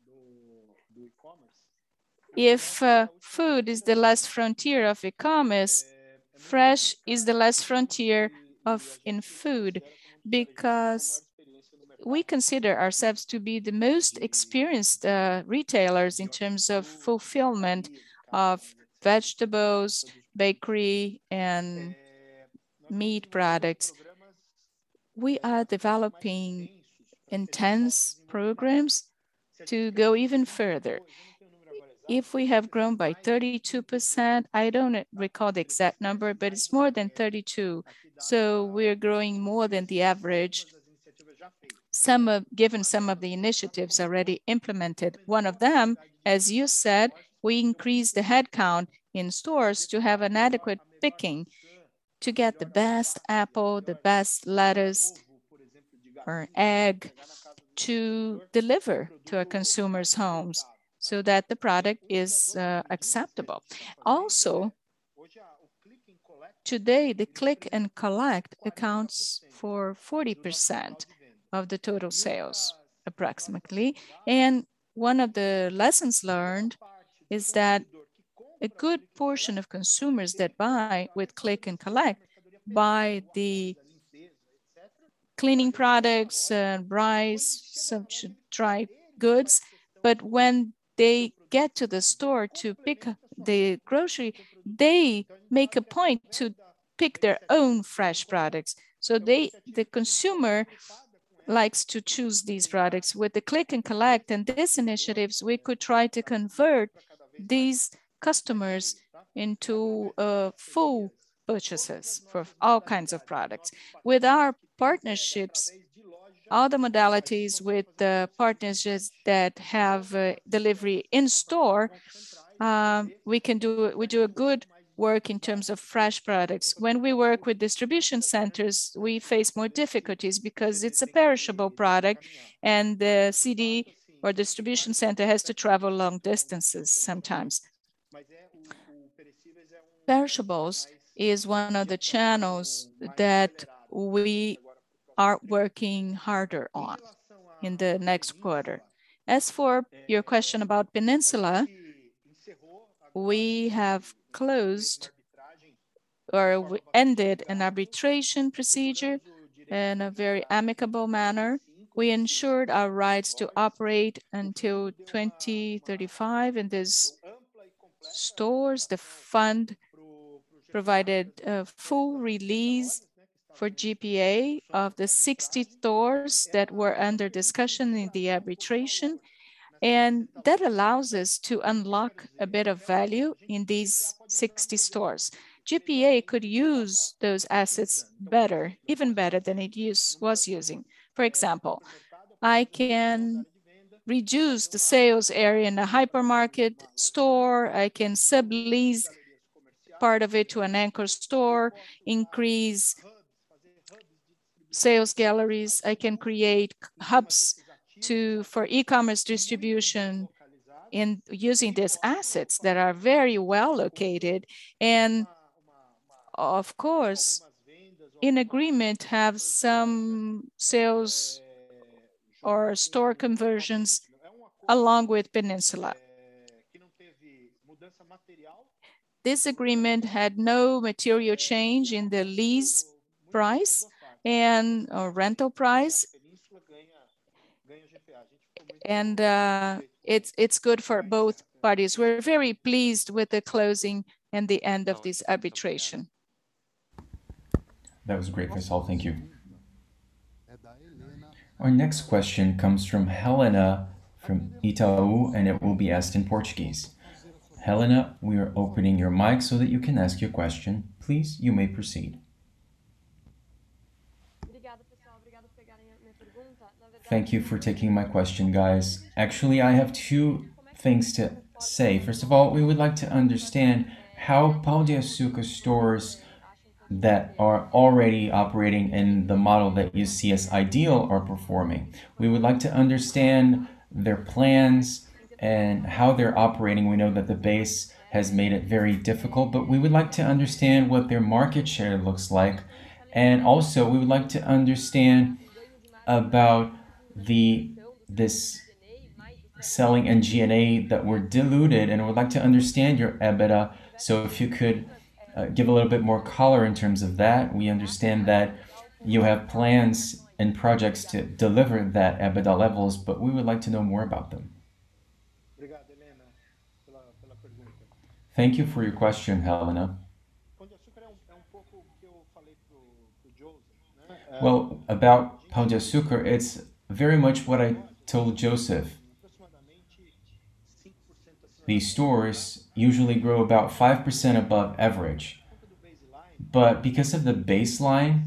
if uh, food is the last frontier of e-commerce, fresh is the last frontier of in food, because we consider ourselves to be the most experienced uh, retailers in terms of fulfillment of vegetables, bakery, and meat products. We are developing intense programs to go even further. If we have grown by thirty-two percent, I don't recall the exact number, but it's more than thirty-two. So we're growing more than the average. Some of, given some of the initiatives already implemented. One of them, as you said, we increased the headcount in stores to have an adequate picking to get the best apple, the best lettuce or egg to deliver to our consumers' homes so that the product is uh, acceptable. Also, today, the click and collect accounts for forty percent of the total sales, approximately. And one of the lessons learned is that a good portion of consumers that buy with click and collect buy the cleaning products, uh, rice, such dry goods, but when they get to the store to pick the grocery, they make a point to pick their own fresh products. So they, the consumer likes to choose these products. With the click and collect and these initiatives, we could try to convert these customers into uh, full purchases for all kinds of products. With our partnerships, all the modalities with the partnerships that have uh, delivery in store, um, we can do, we do a good work in terms of fresh products. When we work with distribution centers, we face more difficulties because it's a perishable product and the C D or distribution center has to travel long distances sometimes. Perishables is one of the channels that we are working harder on in the next quarter. As for your question about Peninsula, we have closed or we ended an arbitration procedure in a very amicable manner. We ensured our rights to operate until twenty thirty-five in these stores. The fund provided a full release for G P A of the sixty stores that were under discussion in the arbitration. And that allows us to unlock a bit of value in these sixty stores. G P A could use those assets better, even better than it use, was using. For example, I can reduce the sales area in a hypermarket store. I can sublease part of it to an anchor store, increase sales galleries. I can create hubs to for e-commerce distribution in using these assets that are very well located. And of course, in agreement, have some sales or store conversions along with Peninsula. This agreement had no material change in the lease price and or rental price. And uh, it's, it's good for both parties. We're very pleased with the closing and the end of this arbitration.
That was great, Faisal. Thank you. Our next question comes from Helena from Itaú, and it will be asked in Portuguese. Helena, we are opening your mic so that you can ask your question. Please, you may proceed. Thank you for taking my question, guys. Actually, I have two things to say. First of all, we would like to understand how Pão de Açúcar stores that are already operating in the model that you see as ideal are performing. We would like to understand their plans and how they're operating. We know that the base has made it very difficult, but we would like to understand what their market share looks like. And also, we would like to understand about the this selling and G and A that were diluted, and would like to understand your EBITDA. So if you could uh, give a little bit more color in terms of that. We understand that you have plans and projects to deliver that EBITDA levels, but we would like to know more about them. Thank you for your question, Helena. Well, about Pão de Açúcar, it's very much what I told Joseph. These stores usually grow about five percent above average. But because of the baseline,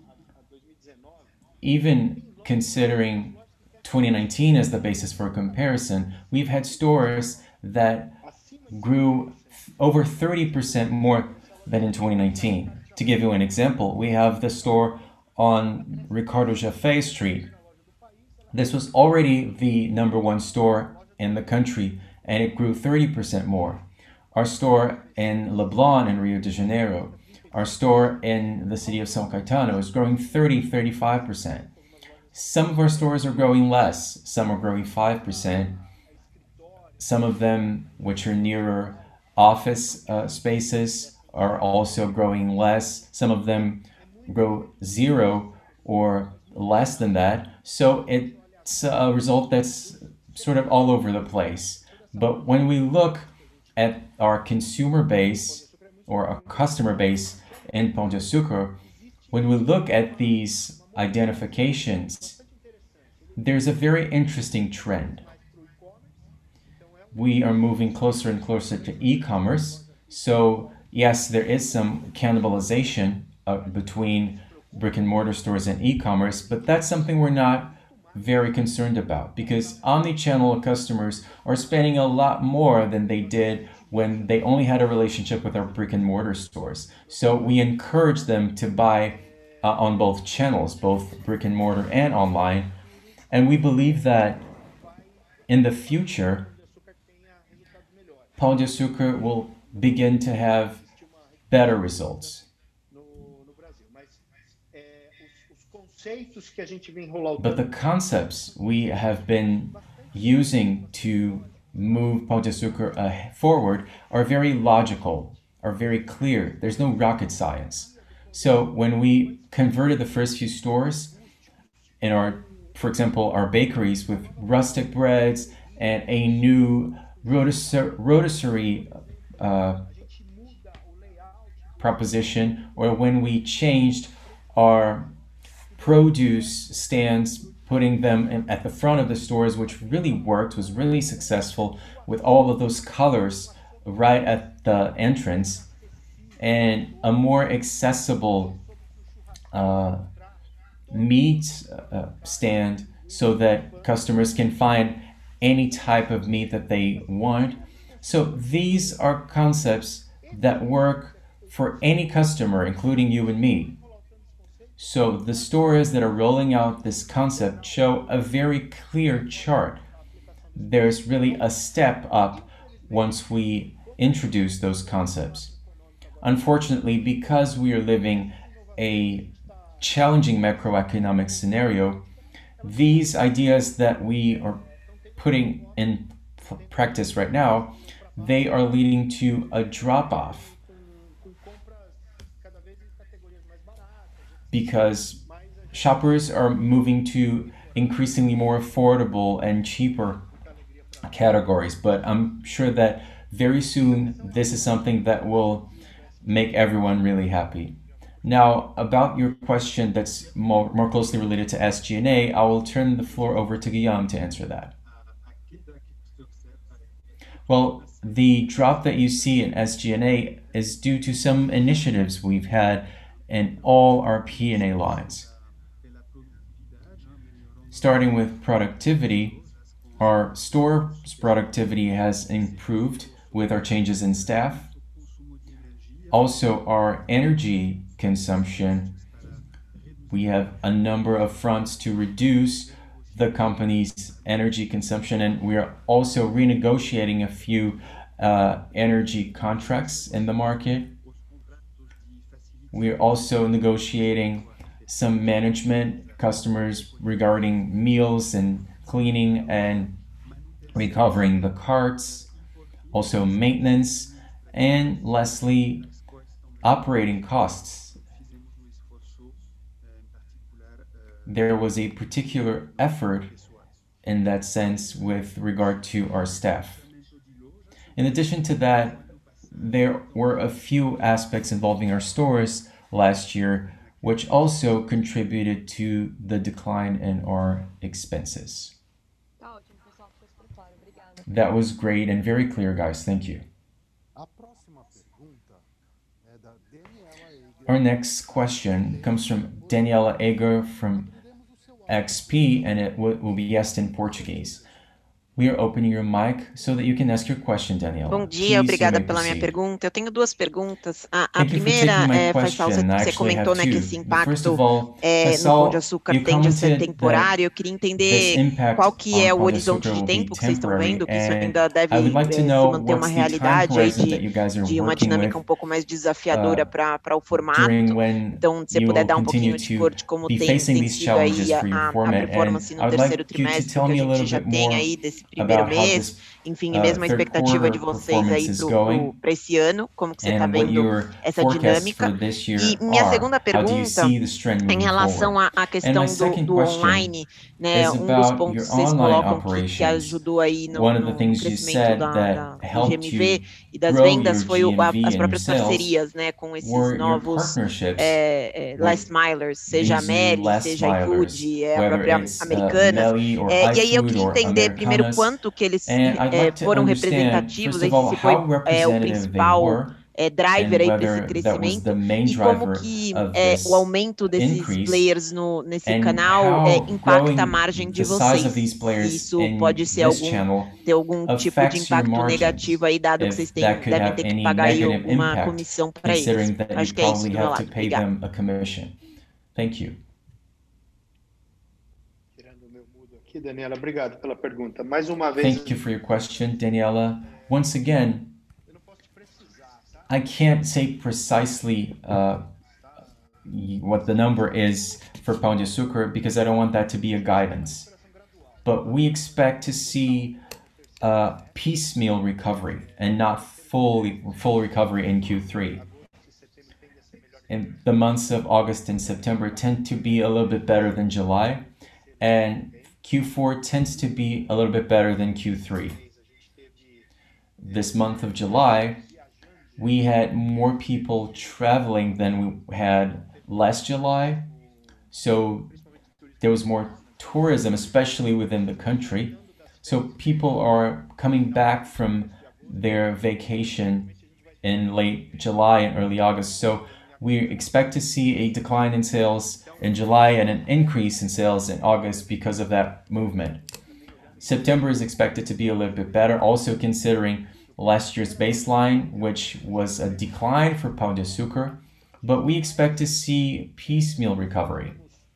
even considering twenty nineteen as the basis for comparison, we've had stores that grew over thirty percent more than in twenty nineteen. To give you an example, we have the store on Ricardo Jaffe Street. This was already the number one store in the country, and it grew thirty percent more. Our store in Leblon in Rio de Janeiro, our store in the city of São Caetano is growing thirty, thirty-five percent. Some of our stores are growing less, some are growing five percent. Some of them, which are nearer office uh, spaces, are also growing less. Some of them grow zero or less than that. So it's a result that's sort of all over the place. But when we look at our consumer base or our customer base in Pão de Açúcar, when we look at these identifications, there's a very interesting trend. We are moving closer and closer to e-commerce. So yes, there is some cannibalization uh, between brick and mortar stores and e-commerce, but that's something we're not very concerned about, because omni-channel customers are spending a lot more than they did when they only had a relationship with our brick and mortar stores. So we encourage them to buy uh, on both channels, both brick and mortar and online. And we believe that in the future, Pão de Açúcar will begin to have better results. But the concepts we have been using to move Pão de Açúcar uh, forward are very logical, are very clear. There's no rocket science. So when we converted the first few stores in our, for example, our bakeries with rustic breads and a new rotisserie uh, proposition, or when we changed our produce stands, putting them in, at the front of the stores, which really worked, was really successful, with all of those colors right at the entrance, and a more accessible uh, meat uh, stand so that customers can find any type of meat that they want. So these are concepts that work for any customer, including you and me. So the stores that are rolling out this concept show a very clear chart. There's really a step up once we introduce those concepts. Unfortunately, because we are living a challenging macroeconomic scenario, these ideas that we are putting in practice right now, they are leading to a drop-off, because shoppers are moving to increasingly more affordable and cheaper categories. But I'm sure that very soon this is something that will make everyone really happy. Now, about your question that's more, more closely related to S G and A, I will turn the floor over to Guillaume to answer that. Well, the drop that you see in S G and A is due to some initiatives we've had in all our P and A lines. Starting with productivity, our store's productivity has improved with our changes in staff. Also, our energy consumption, we have a number of fronts to reduce the company's energy consumption, and we are also renegotiating a few uh, energy contracts in the market. We are also negotiating some management customers regarding meals and cleaning and recovering the carts, also maintenance, and lastly, operating costs. There was a particular effort in that sense with regard to our staff. In addition to that, there were a few aspects involving our stores last year, which also contributed to the decline in our expenses. That was great and very clear, guys. Thank you. Our next question comes from Daniela Eger from X P, and it will be asked in Portuguese. We are opening your mic so that you can ask your question, Daniela.
Bom dia, obrigada pela minha pergunta. Eu tenho duas perguntas. A, a primeira, é, Faisal, você, você comentou, né, que esse impacto all, é, Faisal, no Pão de Açúcar tende a ser temporário. Eu queria entender qual que é o horizonte de tempo que vocês estão vendo, que isso ainda deve like é, se manter uma realidade aí de, de uma dinâmica um pouco mais desafiadora uh, para o formato. Então, se você puder dar um pouquinho de cor de como tem, tem sido aí a, a performance no terceiro like trimestre, que a gente já tem aí desse primeiro mês, enfim, uh, mesmo a expectativa de vocês aí para esse ano, como que você está vendo essa dinâmica. E minha segunda pergunta em relação à, à questão do, do online, né, um dos pontos que vocês colocam que, que ajudou aí no, no crescimento da, da, do G M V e das vendas foi o, a, as próprias parcerias, né, com esses novos é, é, last milers, seja a Meli, seja a iFood, é, a própria Americanas. Uh, é, e aí eu queria entender primeiro quanto que eles é, foram representativos, aí se foi é, o principal é, driver aí para esse crescimento e como que é, o aumento desses players no, nesse canal é, impacta a margem de vocês. Se isso pode ser algum, ter algum tipo de impacto negativo aí, dado que vocês têm, devem ter que pagar aí uma comissão para eles. Acho que é isso do meu lado. Obrigada.
Thank you.
Daniela, obrigado pela pergunta. Mais uma vez.
Thank you for your question, Daniela. Once again, I can't say precisely uh, what the number is for Pão de Açúcar because I don't want that to be a guidance. But we expect to see a piecemeal recovery and not fully full recovery in Q three. And the months of August and September tend to be a little bit better than July, and Q four tends to be a little bit better than Q three. This month of July, we had more people traveling than we had last July. So there was more tourism, especially within the country. So people are coming back from their vacation in late July and early August. So we expect to see a decline in sales in July and an increase in sales in August because of that movement. September is expected to be a little bit better, also considering last year's baseline, which was a decline for Pão de Açúcar, but we expect to see piecemeal recovery.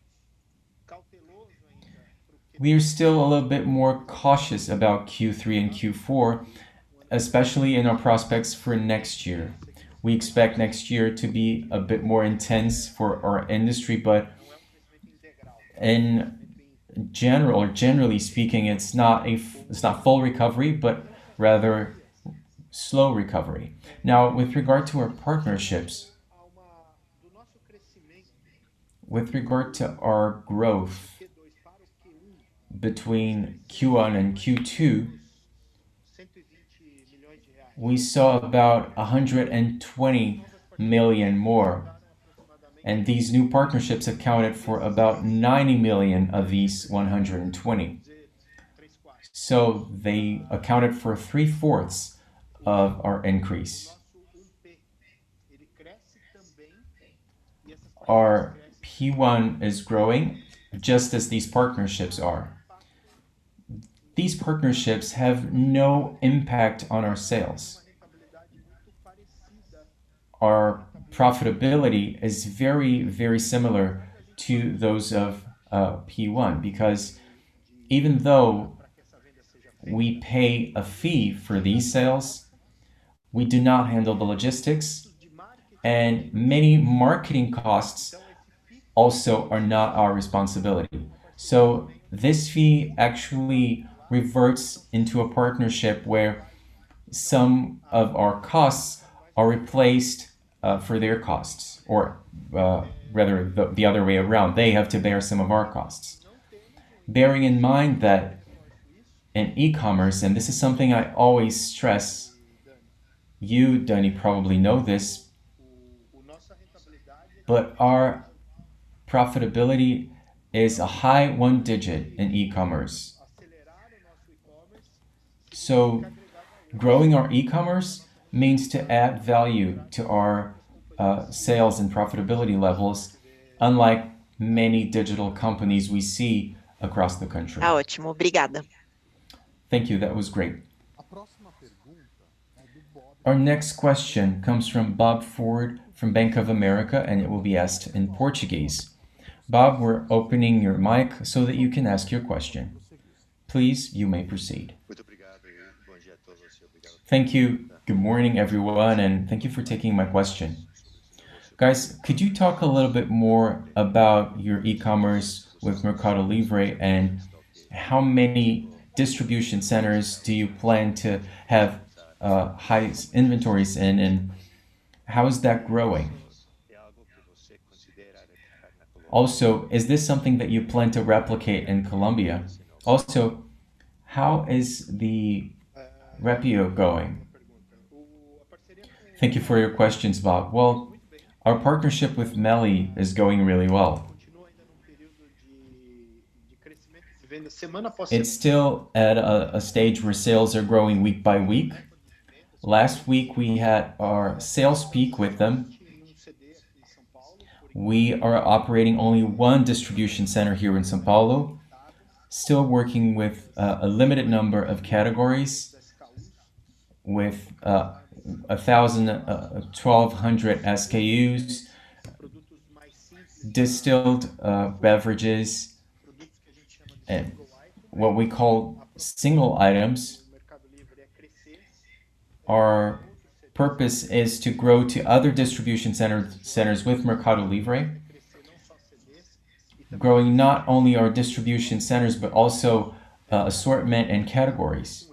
We are still a little bit more cautious about Q three and Q four, especially in our prospects for next year. We expect next year to be a bit more intense for our industry, but in general, or generally speaking, it's not a it's not full recovery, but rather slow recovery. Now, with regard to our partnerships, with regard to our growth between Q one and Q two, we saw about one hundred twenty million more. And these new partnerships accounted for about ninety million of these one hundred twenty. So they accounted for three-fourths of our increase. Our P one is growing just as these partnerships are. These partnerships have no impact on our sales. Our profitability is very, very similar to those of uh, P one, because even though we pay a fee for these sales, we do not handle the logistics, and many marketing costs also are not our responsibility. So this fee actually reverts into a partnership where some of our costs are replaced uh, for their costs, or uh, rather the, the other way around. They have to bear some of our costs. Bearing in mind that in e-commerce, and this is something I always stress, you, Danny, probably know this, but our profitability is a high one digit in e-commerce. So growing our e-commerce means to add value to our uh, sales and profitability levels, unlike many digital companies we see across the country.
Ah, ótimo, obrigada.
Thank you, that was great. Our next question comes from Bob Ford from Bank of America, and it will be asked in Portuguese. Bob, we're opening your mic so that you can ask your question. Please, you may proceed. Thank you. Good morning, everyone, and thank you for taking my question. Guys, could you talk a little bit more about your e-commerce with Mercado Livre, and how many distribution centers do you plan to have uh, high inventories in, and how is that growing? Also, is this something that you plan to replicate in Colombia? Also, how is the Repio going? Thank you for your questions, Bob. Well, our partnership with Meli is going really well. It's still at a, a stage where sales are growing week by week. Last week we had our sales peak with them. We are operating only one distribution center here in São Paulo, still working with uh, a limited number of categories, with uh, one thousand, uh, twelve hundred S K Us, distilled uh, beverages, and what we call single items. Our purpose is to grow to other distribution center, centers with Mercado Livre, growing not only our distribution centers, but also uh, assortment and categories.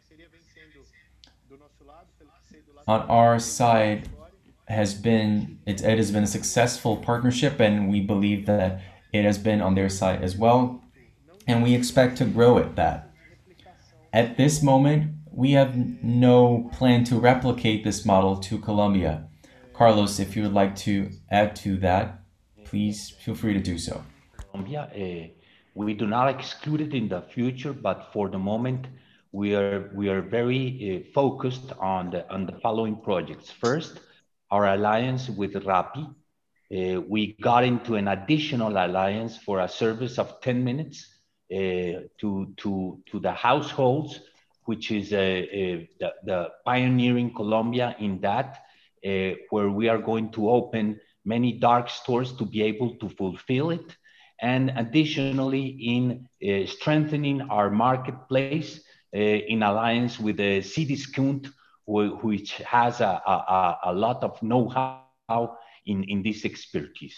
On our side, has been it, it has been a successful partnership, and we believe that it has been on their side as well, and we expect to grow at that. At this moment, we have no plan to replicate this model to Colombia. Carlos, if you would like to add to that, please feel free to do so.
Colombia, uh, we do not exclude it in the future, but for the moment, we are we are very uh, focused on the on the following projects. First, our alliance with Rappi. Uh, we got into an additional alliance for a service of ten minutes uh, to to to the households, which is uh, uh, the, the pioneering Colombia in that, uh, where we are going to open many dark stores to be able to fulfill it. And additionally, in uh, strengthening our marketplace uh, in alliance with the Cdiscount, which has a, a, a lot of know-how in, in this expertise.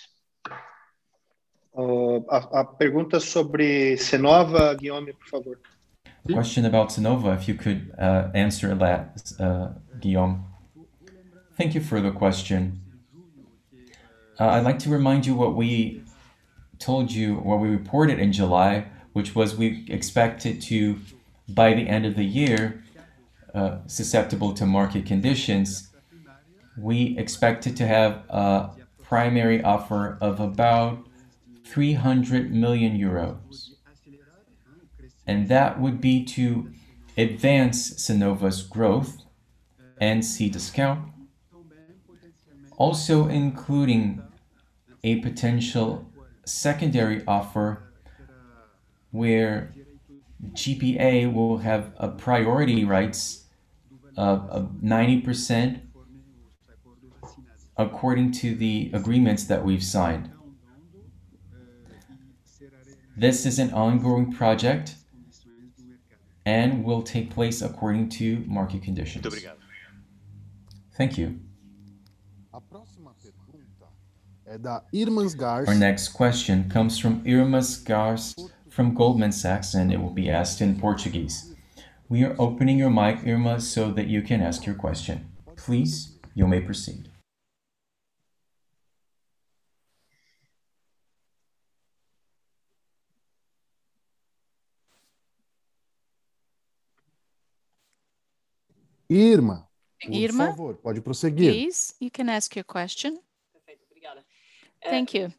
Uh, a, a pergunta sobre Cnova, Guillaume, por favor.
A question about Cnova, if you could uh, answer that, uh, Guillaume. Thank you for the question. Uh, I'd like to remind you what we told you, what we reported in July, which was we expected to, by the end of the year, uh, susceptible to market conditions, we expected to have a primary offer of about three hundred million euros. And that would be to advance Cnova's growth and Cdiscount, also including a potential secondary offer where G P A will have a priority rights of, of ninety percent according to the agreements that we've signed. This is an ongoing project and will take place according to market conditions. Thank you. Our next question comes from Irma Sgarz from Goldman Sachs, and it will be asked in Portuguese. We are opening your mic, Irma, so that you can ask your question. Please, you may proceed.
Irma,
Irma,
por favor, pode prosseguir.
Please, you can ask your question. Thank you.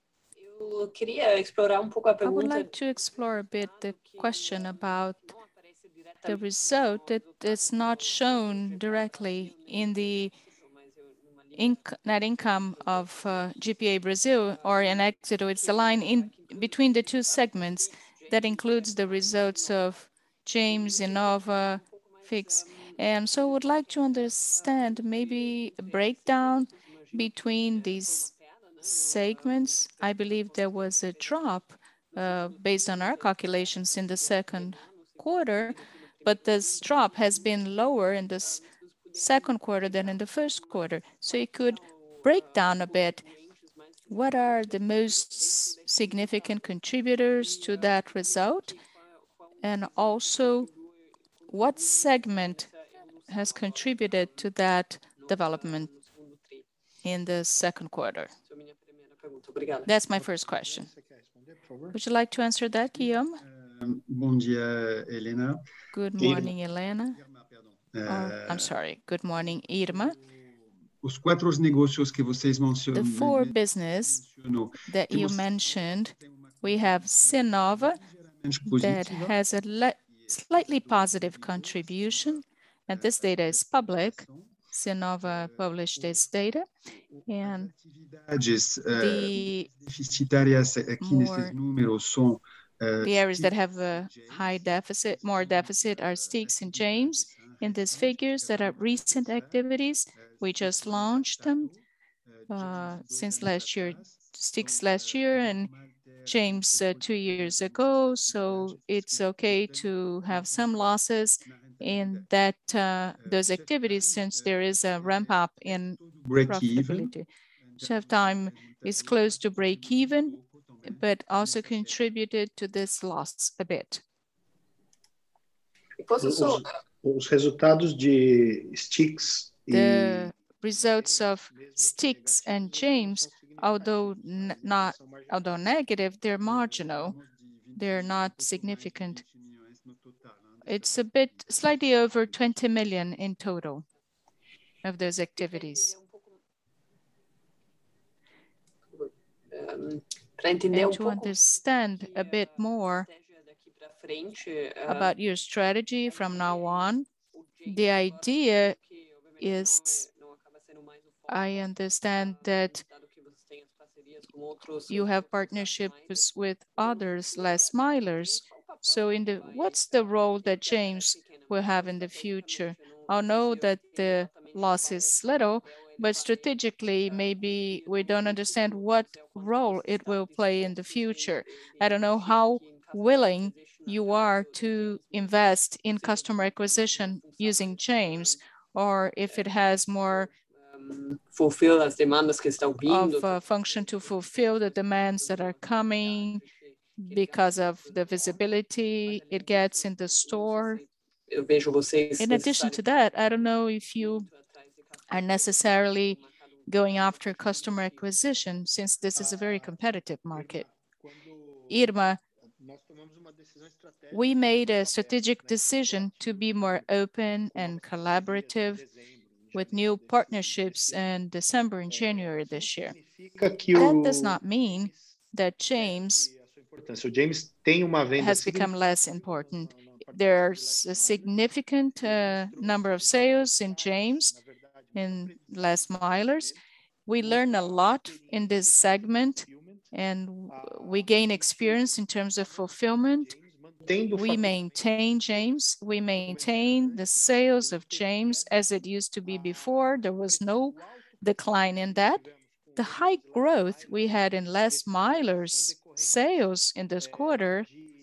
I would like to explore a bit the question about the result that is not shown directly in the inc net income of uh, G P A Brazil or in Éxito. It's the line in between the two segments that includes the results of James, Innova, Fix. And so I would like to understand maybe a breakdown between these segments. I believe there was a drop uh, based on our calculations in the second quarter, but this drop has been lower in this second quarter than in the first quarter. So you could break down a bit what are the most significant contributors to that result, and also what segment has contributed to that development in the second quarter. That's my first question. Would you like to answer that, Guillaume?
Bom dia, Helena.
Good morning, Helena. Oh, I'm sorry. Good morning, Irma.
Os quatro negócios que vocês mencionam.
The four business that you mentioned, we have Cnova that has a slightly positive contribution, and this data is public. Cnova published this data, and the more the areas that have a high deficit, more deficit, are Stix and James. In these figures that are recent activities, we just launched them uh, since last year, Stix last year, and James uh, two years ago. So it's okay to have some losses in that uh, those activities since there is a ramp up in profitability. Chef Time is close to break even, but also contributed to this loss a bit.
Os, os resultados de Stix
the results of Stix and James, although not although negative, they're marginal. They're not significant. It's a bit slightly over twenty million in total of those activities. And to understand a bit more about your strategy from now on, the idea is, I understand that you have partnerships with others, last milers. So in the, what's the role that James will have in the future? I know that the loss is little, but strategically, maybe we don't understand what role it will play in the future. I don't know how willing you are to invest in customer acquisition using James, or if it has more
fulfill as demandas que estão vindo,
of uh, function to fulfill the demands that are coming because of the visibility it gets in the store.
Eu vejo vocês.
In addition to that, I don't know if you are necessarily going after customer acquisition, since this is a very competitive market. Irma, we made a strategic decision to be more open and collaborative with new partnerships in December and January this year. That does not mean that James has become less important. There's a significant uh, number of sales in James, in last milers. We learn a lot in this segment, and we gain experience in terms of fulfillment. We maintain James, we maintain the sales of James as it used to be before. There was no decline in that. The high growth we had in last milers sales in this quarter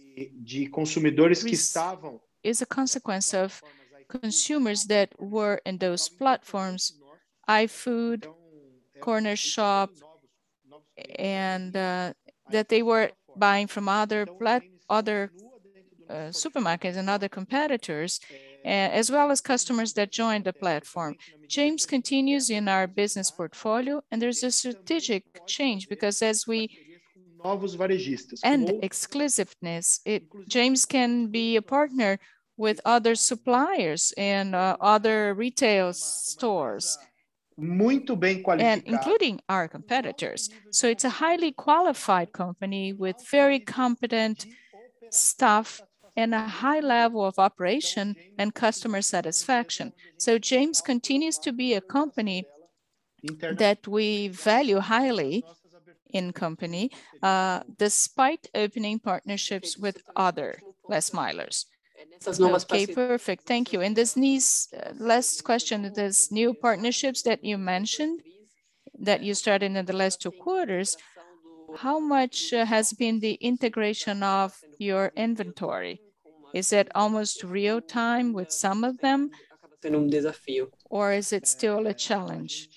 is a consequence of consumers that were in those platforms, iFood, Corner Shop, and uh, that they were buying from other plat other uh, supermarkets and other competitors, uh, as well as customers that joined the platform. James continues in our business portfolio, and there's a strategic change because as we end exclusiveness, it, James can be a partner with other suppliers and uh, other retail stores, and including our competitors. So it's a highly qualified company with very competent staff and a high level of operation and customer satisfaction. So James continues to be a company that we value highly in company, uh, despite opening partnerships with other last milers. Okay, perfect. Thank you. And this needs, uh, last question, this new partnerships that you mentioned, that you started in the last two quarters, how much uh, has been the integration of your inventory? Is it almost real time with some of them? Or is it still a challenge?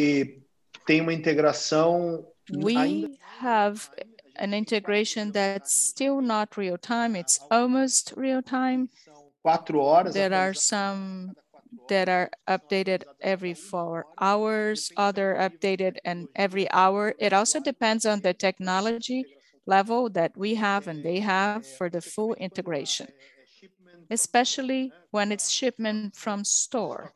We have an integration that's still not real time. It's almost real time. There are some that are updated every four hours, other updated and every hour. It also depends on the technology level that we have and they have for the full integration, especially when it's shipment from store,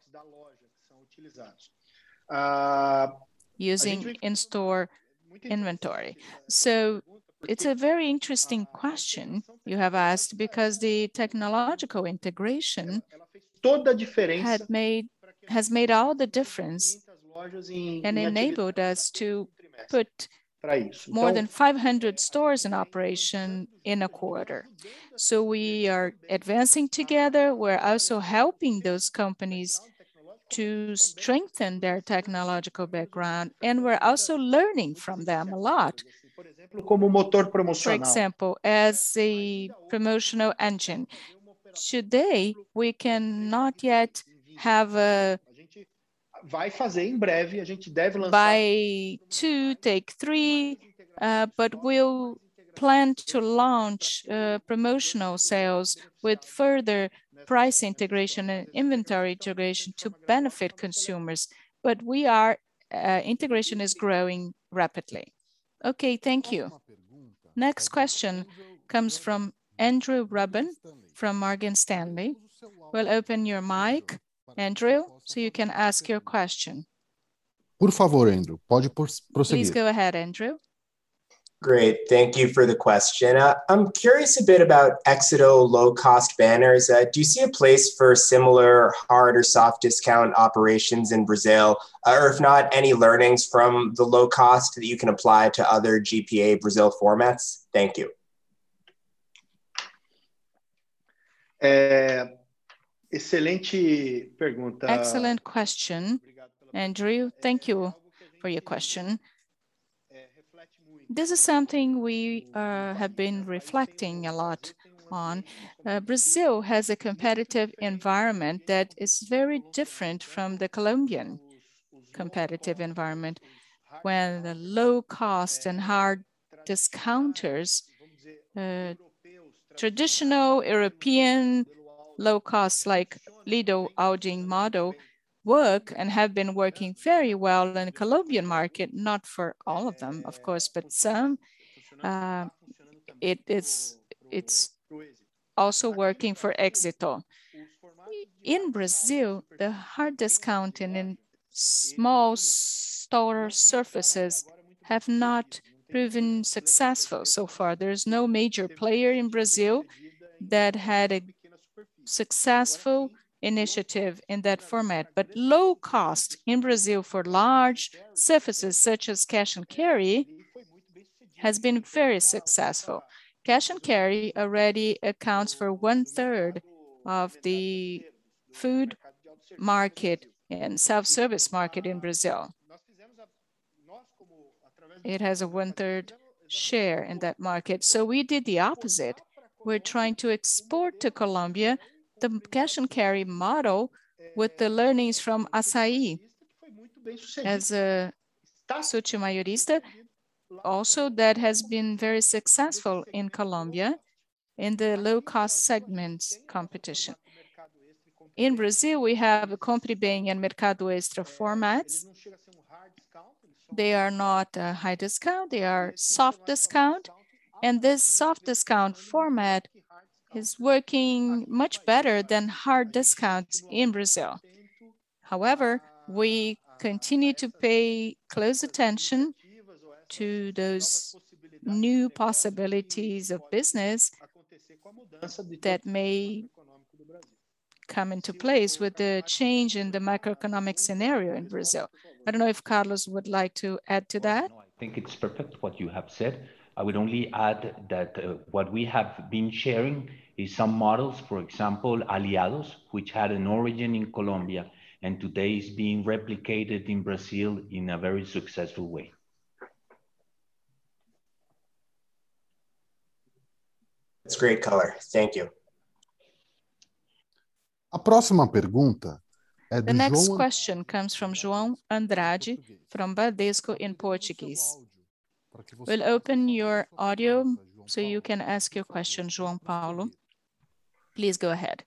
using in-store inventory. So it's a very interesting question you have asked because the technological integration had made, has made all the difference and enabled us to put more than five hundred stores in operation in a quarter. So we are advancing together. We're also helping those companies to strengthen their technological background, and we're also learning from them a lot. For example, as a promotional engine, today we cannot yet have a buy two, take three, uh, but we'll plan to launch uh, promotional sales with further price integration and inventory integration to benefit consumers. But we are, uh, integration is growing rapidly. Okay, thank you. Next question comes from Andrew Rubin from Morgan Stanley. We'll open your mic, Andrew, so you can ask your question.
Por favor, Andrew, pode prosseguir.
Please go ahead, Andrew.
Great, thank you for the question. Uh, I'm curious a bit about Éxito low-cost banners. Uh, do you see a place for similar hard or soft discount operations in Brazil? Uh, or if not, any learnings from the low cost that you can apply to other G P A Brazil formats? Thank you.
É, excelente pergunta.
Excellent question, Andrew. Thank you for your question. This is something we uh, have been reflecting a lot on. Uh, Brazil has a competitive environment that is very different from the Colombian competitive environment, when the low cost and hard discounters, uh, traditional European low costs like Lidl, Aldi model work and have been working very well in the Colombian market, not for all of them, of course, but some. Uh, it is, it's also working for Éxito. In Brazil, the hard discounting in small store surfaces have not proven successful so far. There's no major player in Brazil that had a successful initiative in that format, but low cost in Brazil for large surfaces such as cash and carry has been very successful. Cash and carry already accounts for one third of the food market and self-service market in Brazil. It has a one-third share in that market. So we did the opposite. We're trying to export to Colombia the cash and carry model with the learnings from Assaí. As a Sotomayorista, also that has been very successful in Colombia in the low-cost segments competition. In Brazil, we have a Compre Bem and Mercado Extra formats. They are not a high discount, they are soft discount. And this soft discount format is working much better than hard discounts in Brazil. However, we continue to pay close attention to those new possibilities of business that may come into place with the change in the macroeconomic scenario in Brazil. I don't know if Carlos would like to add to that.
No, I think it's perfect what you have said. I would only add that uh, what we have been sharing is some models, for example, Aliados, which had an origin in Colombia and today is being replicated in Brazil in a very successful way.
That's great color. Thank you.
A próxima pergunta é do
The next
João
question comes from João Andrade from Bradesco in Portuguese. We'll open your audio so you can ask your question, João Paulo. Please go ahead.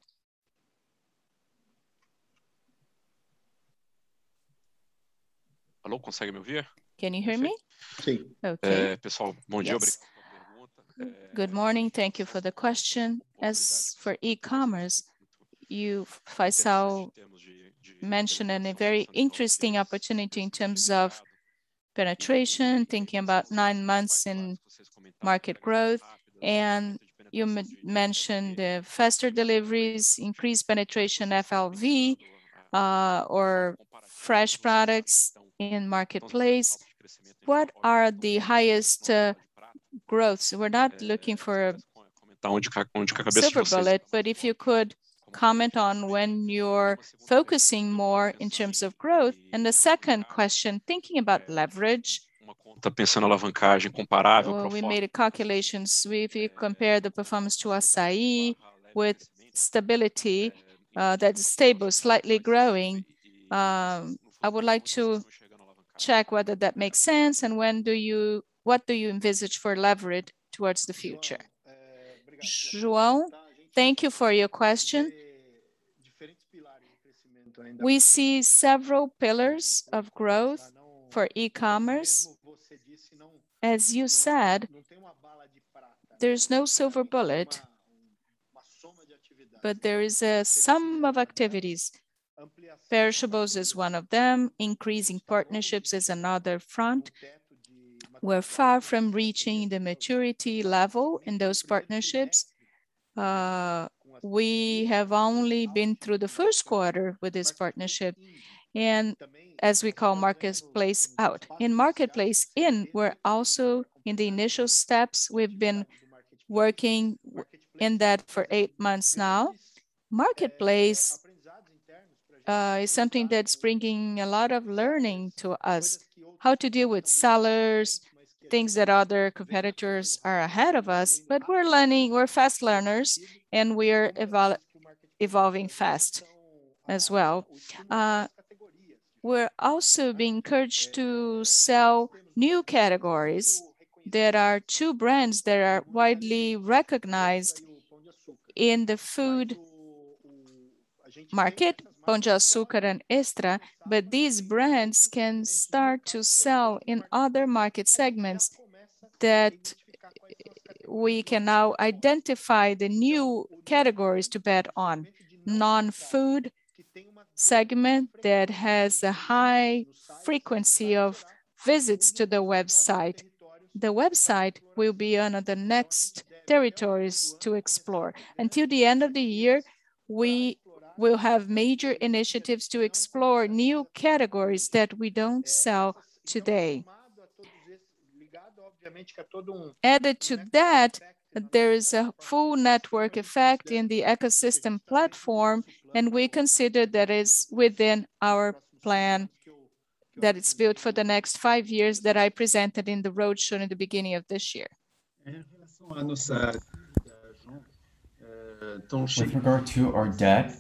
Alô, consegue me ouvir?
Can you hear me?
Sim.
Okay.
É, pessoal, bom dia,
Yes.
obrigado.
Good morning. Thank you for the question. As for e-commerce, you, Faisal, mentioned a very interesting opportunity in terms of penetration, thinking about nine months in market growth, and you mentioned uh, faster deliveries, increased penetration F L V, uh, or fresh products in marketplace. What are the highest uh, growths? We're not looking for a silver bullet, but if you could comment on when you're focusing more in terms of growth. And the second question, thinking about leverage.
Tá pensando alavancagem comparável
well, we made a calculations. If you compare the performance to Assaí with stability, uh, that's stable, slightly growing. Um, I would like to check whether that makes sense and when do you, what do you envisage for leverage towards the future? João, thank you for your question. We see several pillars of growth for e-commerce. As you said, there's no silver bullet, but there is a sum of activities. Perishables is one of them. Increasing partnerships is another front. We're far from reaching the maturity level in those partnerships. Uh, we have only been through the first quarter with this partnership, and as we call marketplace out. In marketplace in, we're also in the initial steps. We've been working in that for eight months now. Marketplace uh, is something that's bringing a lot of learning to us. How to deal with sellers, things that other competitors are ahead of us, but we're learning, we're fast learners, and we're evol evolving fast as well. Uh, we're also being encouraged to sell new categories. There are two brands that are widely recognized in the food market, Pão de Açúcar and Extra, but these brands can start to sell in other market segments that we can now identify the new categories to bet on. Non-food segment that has a high frequency of visits to the website. The website will be one of the next territories to explore. Until the end of the year, we will have major initiatives to explore new categories that we don't sell today. Added to that, there is a full network effect in the ecosystem platform, and we consider that is within our plan that it's built for the next five years that I presented in the roadshow in the beginning of this year.
With regard to our debt,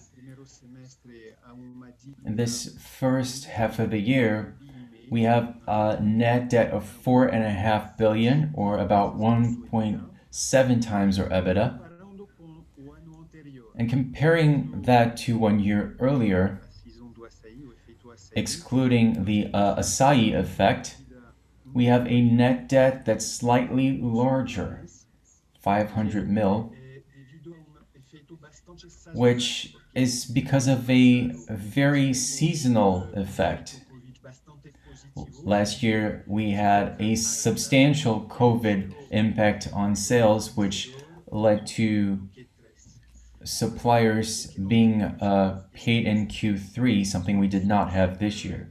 in this first half of the year, we have a net debt of four and a half billion, or about one point seven times our EBITDA. And comparing that to one year earlier, excluding the uh, Assaí effect, we have a net debt that's slightly larger, five hundred mil, which is because of a very seasonal effect. Last year, we had a substantial COVID impact on sales, which led to suppliers being uh, paid in Q three, something we did not have this year.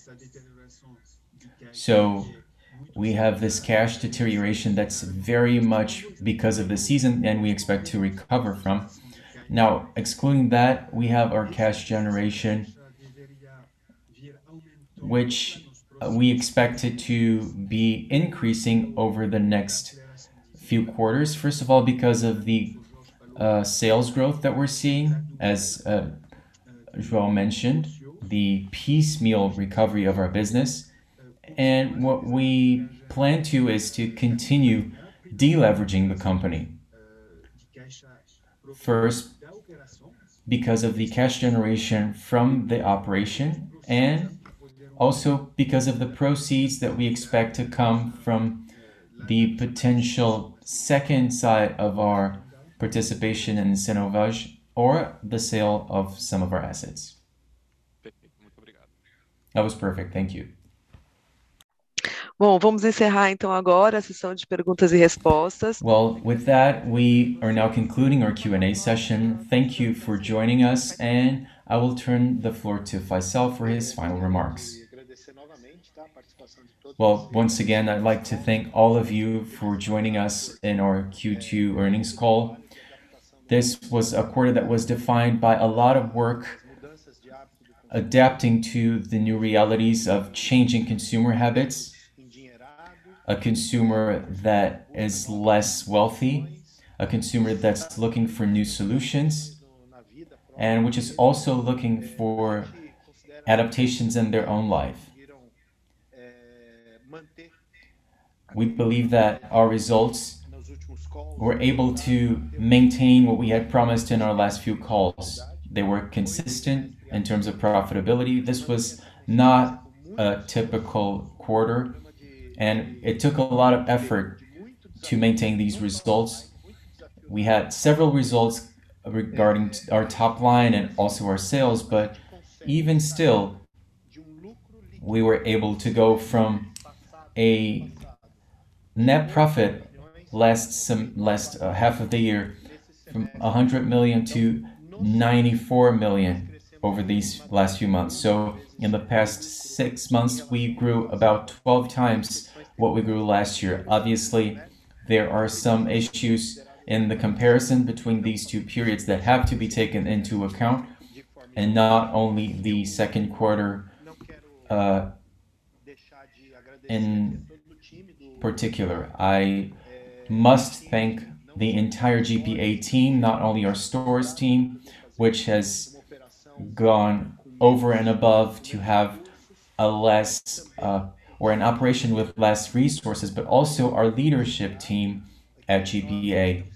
So we have this cash deterioration that's very much because of the season, and we expect to recover from. Now, excluding that, we have our cash generation, which we expect it to be increasing over the next few quarters. First of all, because of the uh, sales growth that we're seeing, as uh, João mentioned, the piecemeal recovery of our business. And what we plan to is to continue deleveraging the company. First, because of the cash generation from the operation, and also because of the proceeds that we expect to come from the potential second side of our participation in Cenovage, or the sale of some of our assets. That was perfect, thank you.
Bom, vamos encerrar então agora a sessão de perguntas e respostas.
Well, with that, we are now concluding our Q and A session. Thank you for joining us, and I will turn the floor to Faisal for his final remarks. Well, once again, I'd like to thank all of you for joining us in our Q two earnings call. This was a quarter that was defined by a lot of work adapting to the new realities of changing consumer habits, a consumer that is less wealthy, a consumer that's looking for new solutions, and which is also looking for adaptations in their own life. We believe that our results were able to maintain what we had promised in our last few calls. They were consistent in terms of profitability. This was not a typical quarter, and it took a lot of effort to maintain these results. We had several results regarding our top line and also our sales, but even still, we were able to go from a net profit last some last uh, half of the year from one hundred million to ninety-four million over these last few months. So in the past six months, we grew about twelve times what we grew last year. Obviously, there are some issues in the comparison between these two periods that have to be taken into account, and not only the second quarter uh, in particular. I must thank the entire G P A team, not only our stores team, which has gone over and above to have a less uh, or an operation with less resources, but also our leadership team at G P A.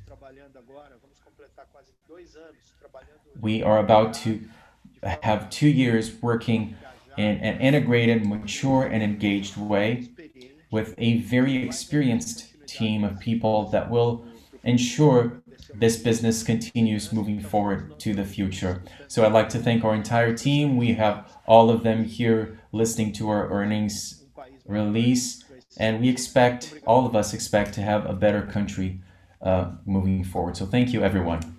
We are about to have two years working in an integrated, mature, and engaged way with a very experienced team of people that will ensure this business continues moving forward to the future. So I'd like to thank our entire team. We have all of them here listening to our earnings release, and we expect, all of us expect, to have a better country uh, moving forward. So thank you, everyone.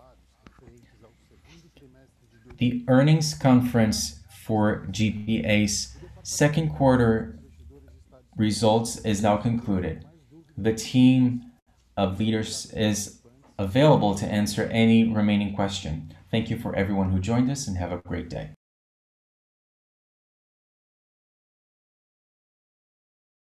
The earnings conference for G P A's second quarter results is now concluded. The team of leaders is available to answer any remaining question. Thank you for everyone who joined us, and have a great day.